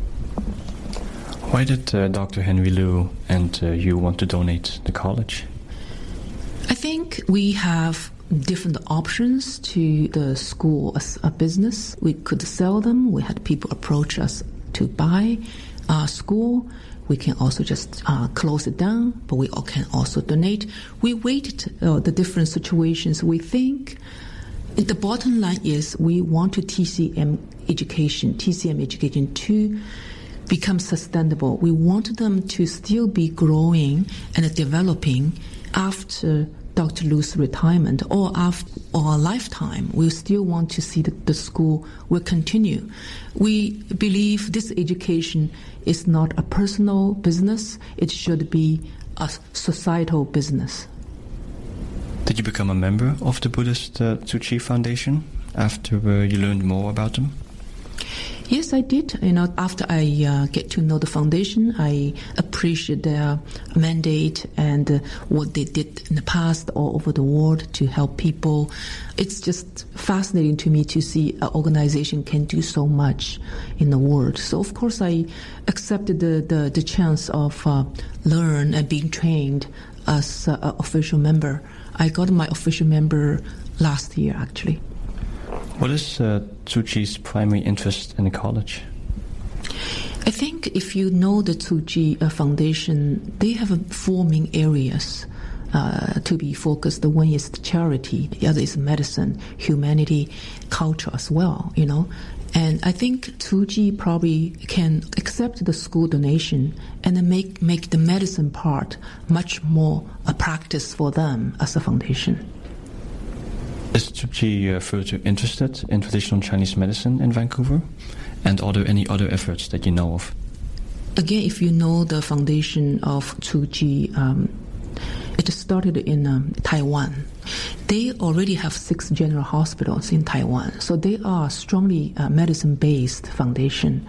[SPEAKER 8] Why did uh, Doctor Henry Liu and uh, you want to donate the college?
[SPEAKER 9] I think we have different options to the school as a business. We could sell them. We had people approach us to buy our school. We can also just uh, close it down, but we all can also donate. We weighted uh, the different situations. We think the bottom line is we want to T C M education, T C M education to become sustainable. We want them to still be growing and developing after Doctor Liu's retirement or after our lifetime. We still want to see that the school will continue. We believe this education is not a personal business. It should be a societal business.
[SPEAKER 8] Did you become a member of the Buddhist uh, Tzu Chi Foundation after uh, you learned more about them?
[SPEAKER 9] Yes, I did. You know, after I uh, get to know the foundation, I appreciate their mandate and uh, what they did in the past all over the world to help people. It's just fascinating to me to see an organization can do so much in the world. So, of course, I accepted the, the, the chance of uh, learn and being trained as an official member. I got my official member last year, actually.
[SPEAKER 8] What is uh, Tzu Chi's primary interest in the college?
[SPEAKER 9] I think if you know the Tzu Chi uh, Foundation, they have uh, four main areas uh, to be focused. The one is charity, the other is medicine, humanity, culture as well, you know. And I think Tzu Chi probably can accept the school donation and then make, make the medicine part much more a practice for them as a foundation.
[SPEAKER 8] Is Tzu Chi uh, further interested in traditional Chinese medicine in Vancouver? And are there any other efforts that you know of?
[SPEAKER 9] Again, if you know the foundation of Tzu Chi, um, it started in um, Taiwan. They already have six general hospitals in Taiwan, so they are a strongly uh, medicine-based foundation.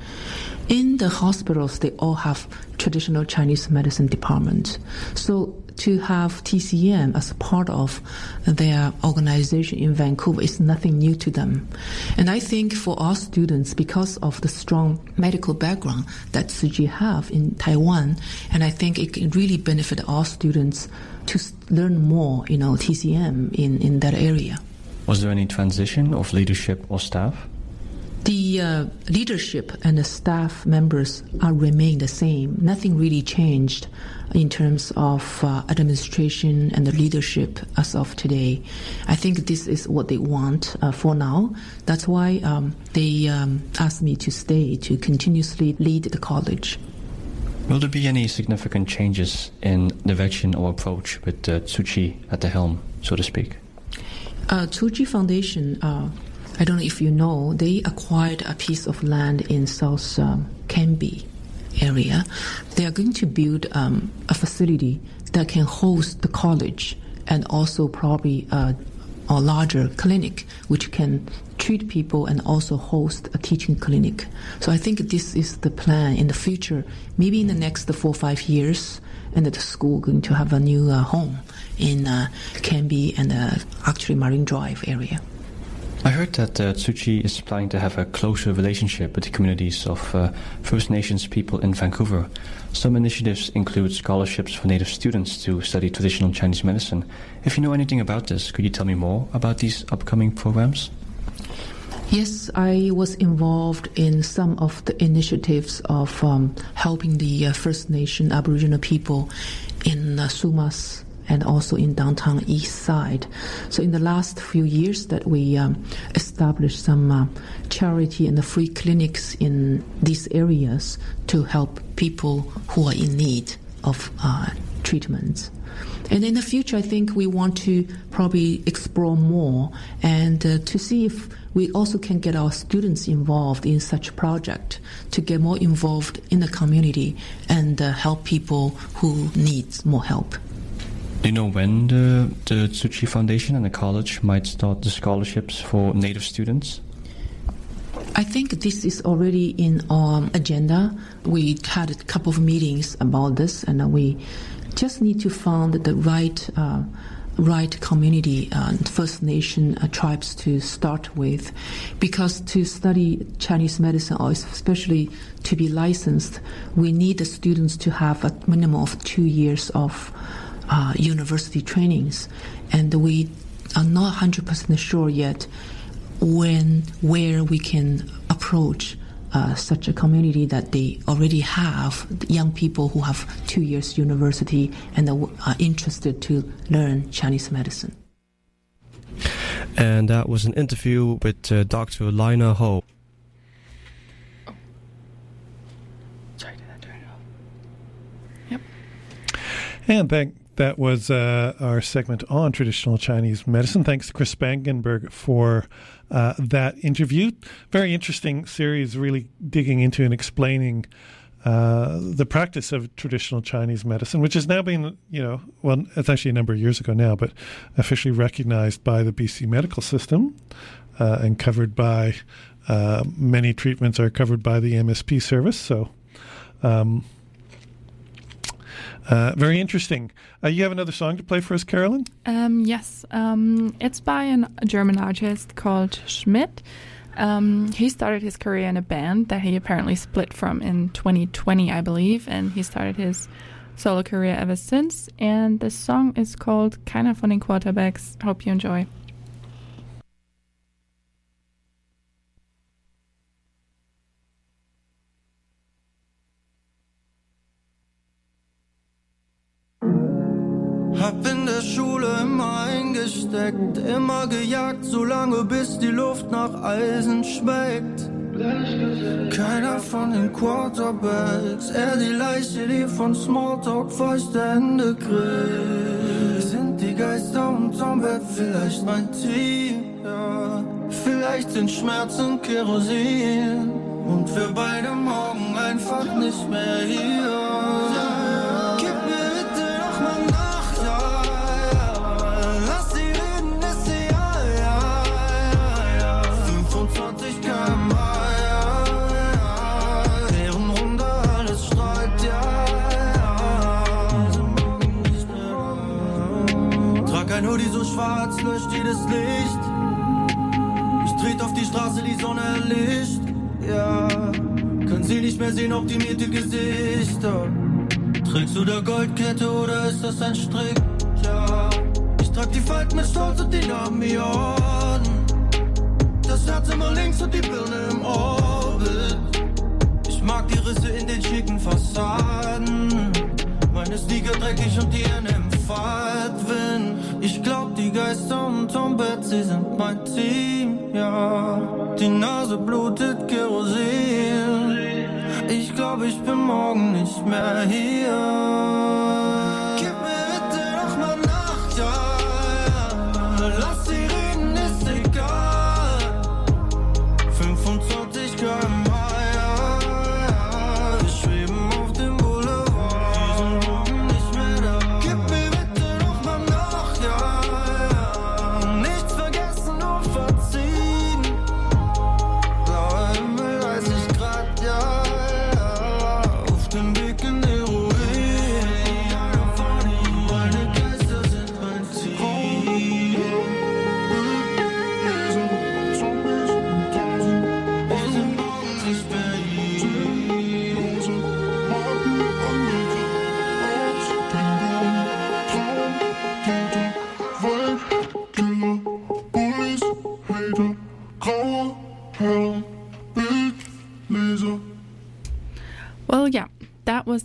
[SPEAKER 9] In the hospitals, they all have traditional Chinese medicine departments. So to have T C M as part of their organization in Vancouver is nothing new to them. And I think for our students, because of the strong medical background that Tzu Chi have in Taiwan, and I think it can really benefit our students to learn more, you know, T C M in, in that area.
[SPEAKER 8] Was there any transition of leadership or staff?
[SPEAKER 9] The uh, leadership and the staff members are remain the same. Nothing really changed in terms of uh, administration and the leadership as of today. I think this is what they want uh, for now. That's why um, they um, asked me to stay to continuously lead the college.
[SPEAKER 8] Will there be any significant changes in direction or approach with uh, Tzu Chi at the helm, so to speak?
[SPEAKER 9] Uh, Tzu Chi Foundation, uh, I don't know if you know, they acquired a piece of land in South um, Canby area. They are going to build um, a facility that can host the college and also probably uh, a larger clinic which can treat people and also host a teaching clinic. So I think this is the plan in the future, maybe in the next four or five years, and that the school going to have a new uh, home in uh, Canby and uh, actually Marine Drive area.
[SPEAKER 8] I heard that uh, Tzu Chi is planning to have a closer relationship with the communities of uh, First Nations people in Vancouver. Some initiatives include scholarships for Native students to study traditional Chinese medicine. If you know anything about this, could you tell me more about these upcoming programs?
[SPEAKER 9] Yes, I was involved in some of the initiatives of um, helping the uh, First Nation Aboriginal people in uh, Sumas and also in downtown East Side. So in the last few years that we um, established some uh, charity and the free clinics in these areas to help people who are in need of uh, treatments. And in the future, I think we want to probably explore more and uh, to see if we also can get our students involved in such a project to get more involved in the community and uh, help people who need more help.
[SPEAKER 8] Do you know when the, the Tzu Chi Foundation and the college might start the scholarships for Native students?
[SPEAKER 9] I think this is already in our agenda. We had a couple of meetings about this, and we just need to find the right uh, right community, uh, First Nation uh, tribes to start with, because to study Chinese medicine, or especially to be licensed, we need the students to have a minimum of two years of uh, university trainings, and we are not one hundred percent sure yet when, where we can approach uh, such a community that they already have young people who have two years university and are, are interested to learn Chinese medicine.
[SPEAKER 8] And that was an interview with uh, Doctor Lina Ho.
[SPEAKER 4] Oh. Sorry, did I turn it off? Yep.
[SPEAKER 3] And thank That was uh, our segment on traditional Chinese medicine. Thanks to Chris Spangenberg for uh, that interview. Very interesting series, really digging into and explaining uh, the practice of traditional Chinese medicine, which has now been, you know, well, it's actually a number of years ago now, but officially recognized by the B C medical system uh, and covered by, uh, many treatments are covered by the M S P service. So, um, Uh, very interesting. Uh, you have another song to play for us, Carolyn?
[SPEAKER 4] Um, yes. Um, it's by an, a German artist called Schmidt. Um, he started his career in a band that he apparently split from in twenty twenty, I believe, and he started his solo career ever since. And the song is called Keiner von den Quarterbacks. Hope you enjoy.
[SPEAKER 10] Hab in der Schule immer eingesteckt, immer gejagt, solange bis die Luft nach Eisen schmeckt. Keiner von den Quarterbacks, eher die Leiche, die von Smalltalk feuchte Hände kriegt. Sind die Geister unterm Bett vielleicht mein Team? Ja. Vielleicht sind Schmerzen Kerosin und wir beide morgen einfach nicht mehr hier. Nur die so schwarz löscht jedes Licht. Ich tret auf die Straße, die Sonne erlischt. Ja, können sie nicht mehr sehen, optimierte Gesichter. Trägst du da Goldkette oder ist das ein Strick? Ja, ich trag die Falten mit Stolz und die Namen Milliarden. Das Herz immer links und die Birne im Orbit. Ich mag die Risse in den schicken Fassaden. Meine Sneaker dreckig und die Hände im Fahrtwind. Ich glaub, die Geister unterm Bett, sie sind mein Team, ja. Die Nase blutet Kerosin. Ich glaub, ich bin morgen nicht mehr hier. Gib mir bitte noch mal Nacht, ja, ja. Lass sie reden, ist egal. fünfundzwanzig Kilometer pro Stunde.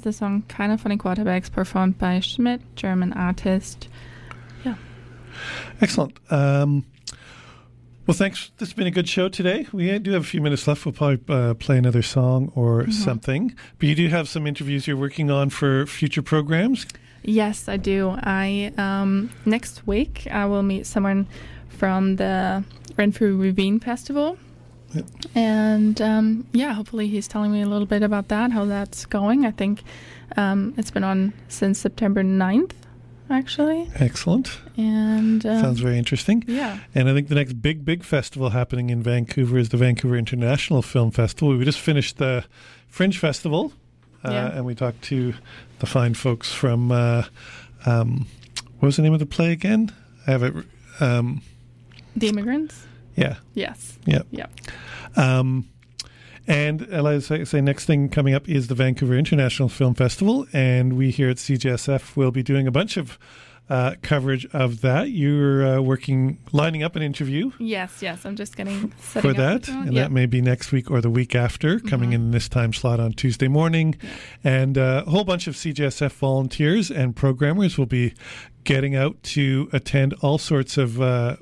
[SPEAKER 4] the song Kind of Funny Quarterbacks, performed by Schmidt, German artist. Yeah.
[SPEAKER 3] Excellent. Um, well, thanks. This has been a good show today. We do have a few minutes left. We'll probably uh, play another song or mm-hmm. something. But you do have some interviews you're working on for future programs?
[SPEAKER 4] Yes, I do. I um, next week, I will meet someone from the Renfrew Ravine Festival. Yep. And um, yeah, hopefully he's telling me a little bit about that, how that's going. I think um, it's been on since September ninth, actually.
[SPEAKER 3] Excellent.
[SPEAKER 4] And um,
[SPEAKER 3] sounds very interesting.
[SPEAKER 4] Yeah.
[SPEAKER 3] And I think the next big, big festival happening in Vancouver is the Vancouver International Film Festival. We just finished the Fringe Festival, uh, yeah. and we talked to the fine folks from, uh, um, what was the name of the play again? I have it. Um,
[SPEAKER 4] The Immigrants?
[SPEAKER 3] Yeah.
[SPEAKER 4] Yes.
[SPEAKER 3] Yeah.
[SPEAKER 4] Yeah.
[SPEAKER 3] Um, and as I say, next thing coming up is the Vancouver International Film Festival, and we here at C J S F will be doing a bunch of uh, coverage of that. You're uh, working, lining up an interview.
[SPEAKER 4] Yes, yes. I'm just getting set
[SPEAKER 3] for that, and
[SPEAKER 4] yeah.
[SPEAKER 3] that may be next week or the week after, coming mm-hmm. in this time slot on Tuesday morning. Yeah. And uh, a whole bunch of C J S F volunteers and programmers will be getting out to attend all sorts of uh,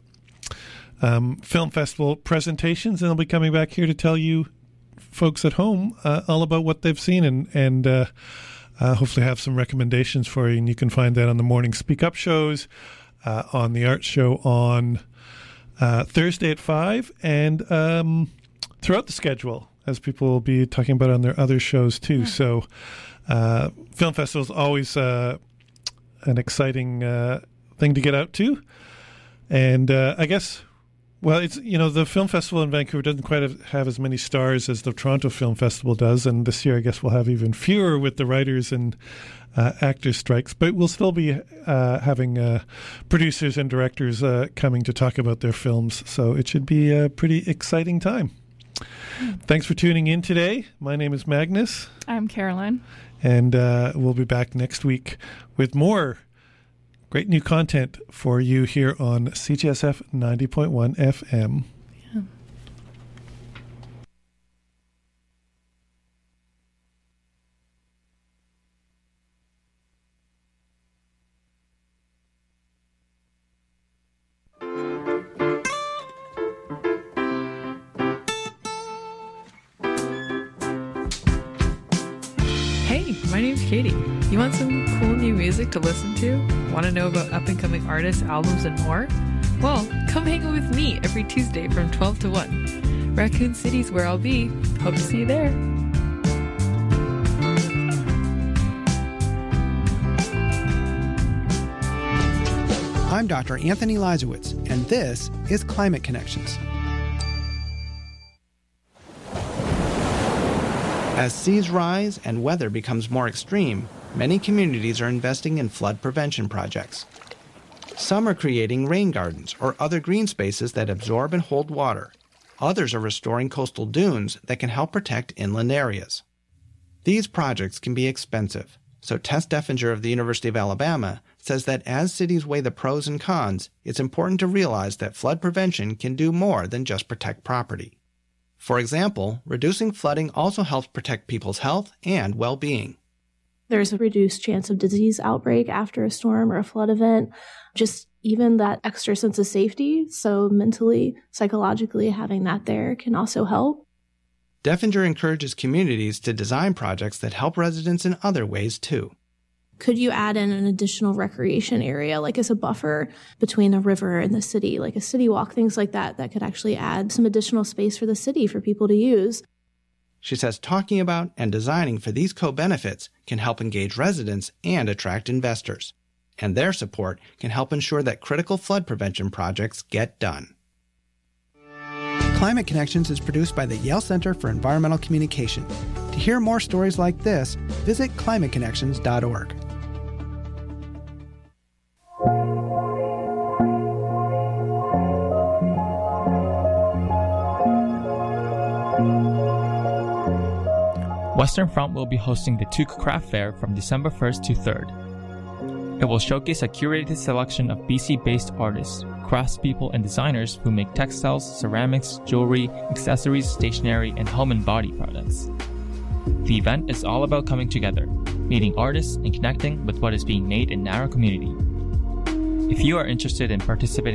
[SPEAKER 3] Um, film festival presentations, and they'll be coming back here to tell you folks at home uh, all about what they've seen, and and uh, uh, hopefully have some recommendations for you. And you can find that on the morning Speak Up shows, uh, on the art show on uh, Thursday at five, and um, throughout the schedule, as people will be talking about on their other shows too. Yeah. So uh, film festival is always uh, an exciting uh, thing to get out to, and uh, I guess. Well, it's, you know, the film festival in Vancouver doesn't quite have, have as many stars as the Toronto Film Festival does, and this year I guess we'll have even fewer with the writers and uh, actors strikes, but we'll still be uh, having uh, producers and directors uh, coming to talk about their films, so it should be a pretty exciting time. Mm. Thanks for tuning in today. My name is Magnus.
[SPEAKER 4] I'm Caroline.
[SPEAKER 3] And uh, we'll be back next week with more great new content for you here on C J S F ninety point one F M. Yeah.
[SPEAKER 11] Hey, my name's Katie. You want some cool new music to listen to? Want to know about up-and-coming artists, albums, and more? Well, come hang out with me every Tuesday from twelve to one. Raccoon City's where I'll be. Hope to see you there.
[SPEAKER 12] I'm Doctor Anthony Lizowitz, and this is Climate Connections. As seas rise and weather becomes more extreme, many communities are investing in flood prevention projects. Some are creating rain gardens or other green spaces that absorb and hold water. Others are restoring coastal dunes that can help protect inland areas. These projects can be expensive, so Tess Deffinger of the University of Alabama says that as cities weigh the pros and cons, it's important to realize that flood prevention can do more than just protect property. For example, reducing flooding also helps protect people's health and well-being.
[SPEAKER 13] There's a reduced chance of disease outbreak after a storm or a flood event, just even that extra sense of safety. So mentally, psychologically, having that there can also help.
[SPEAKER 12] Deffinger encourages communities to design projects that help residents in other ways, too.
[SPEAKER 13] Could you add in an additional recreation area, like as a buffer between a river and the city, like a city walk, things like that, that could actually add some additional space for the city for people to use?
[SPEAKER 12] She says talking about and designing for these co-benefits can help engage residents and attract investors. And their support can help ensure that critical flood prevention projects get done.
[SPEAKER 14] Climate Connections is produced by the Yale Center for Environmental Communication. To hear more stories like this, visit climate connections dot org.
[SPEAKER 15] Western Front will be hosting the Tuque Craft Fair from December first to third. It will showcase a curated selection of B C-based artists, craftspeople, and designers who make textiles, ceramics, jewelry, accessories, stationery, and home and body products. The event is all about coming together. meeting artists and connecting with what is being made in Nara community. If you are interested in participating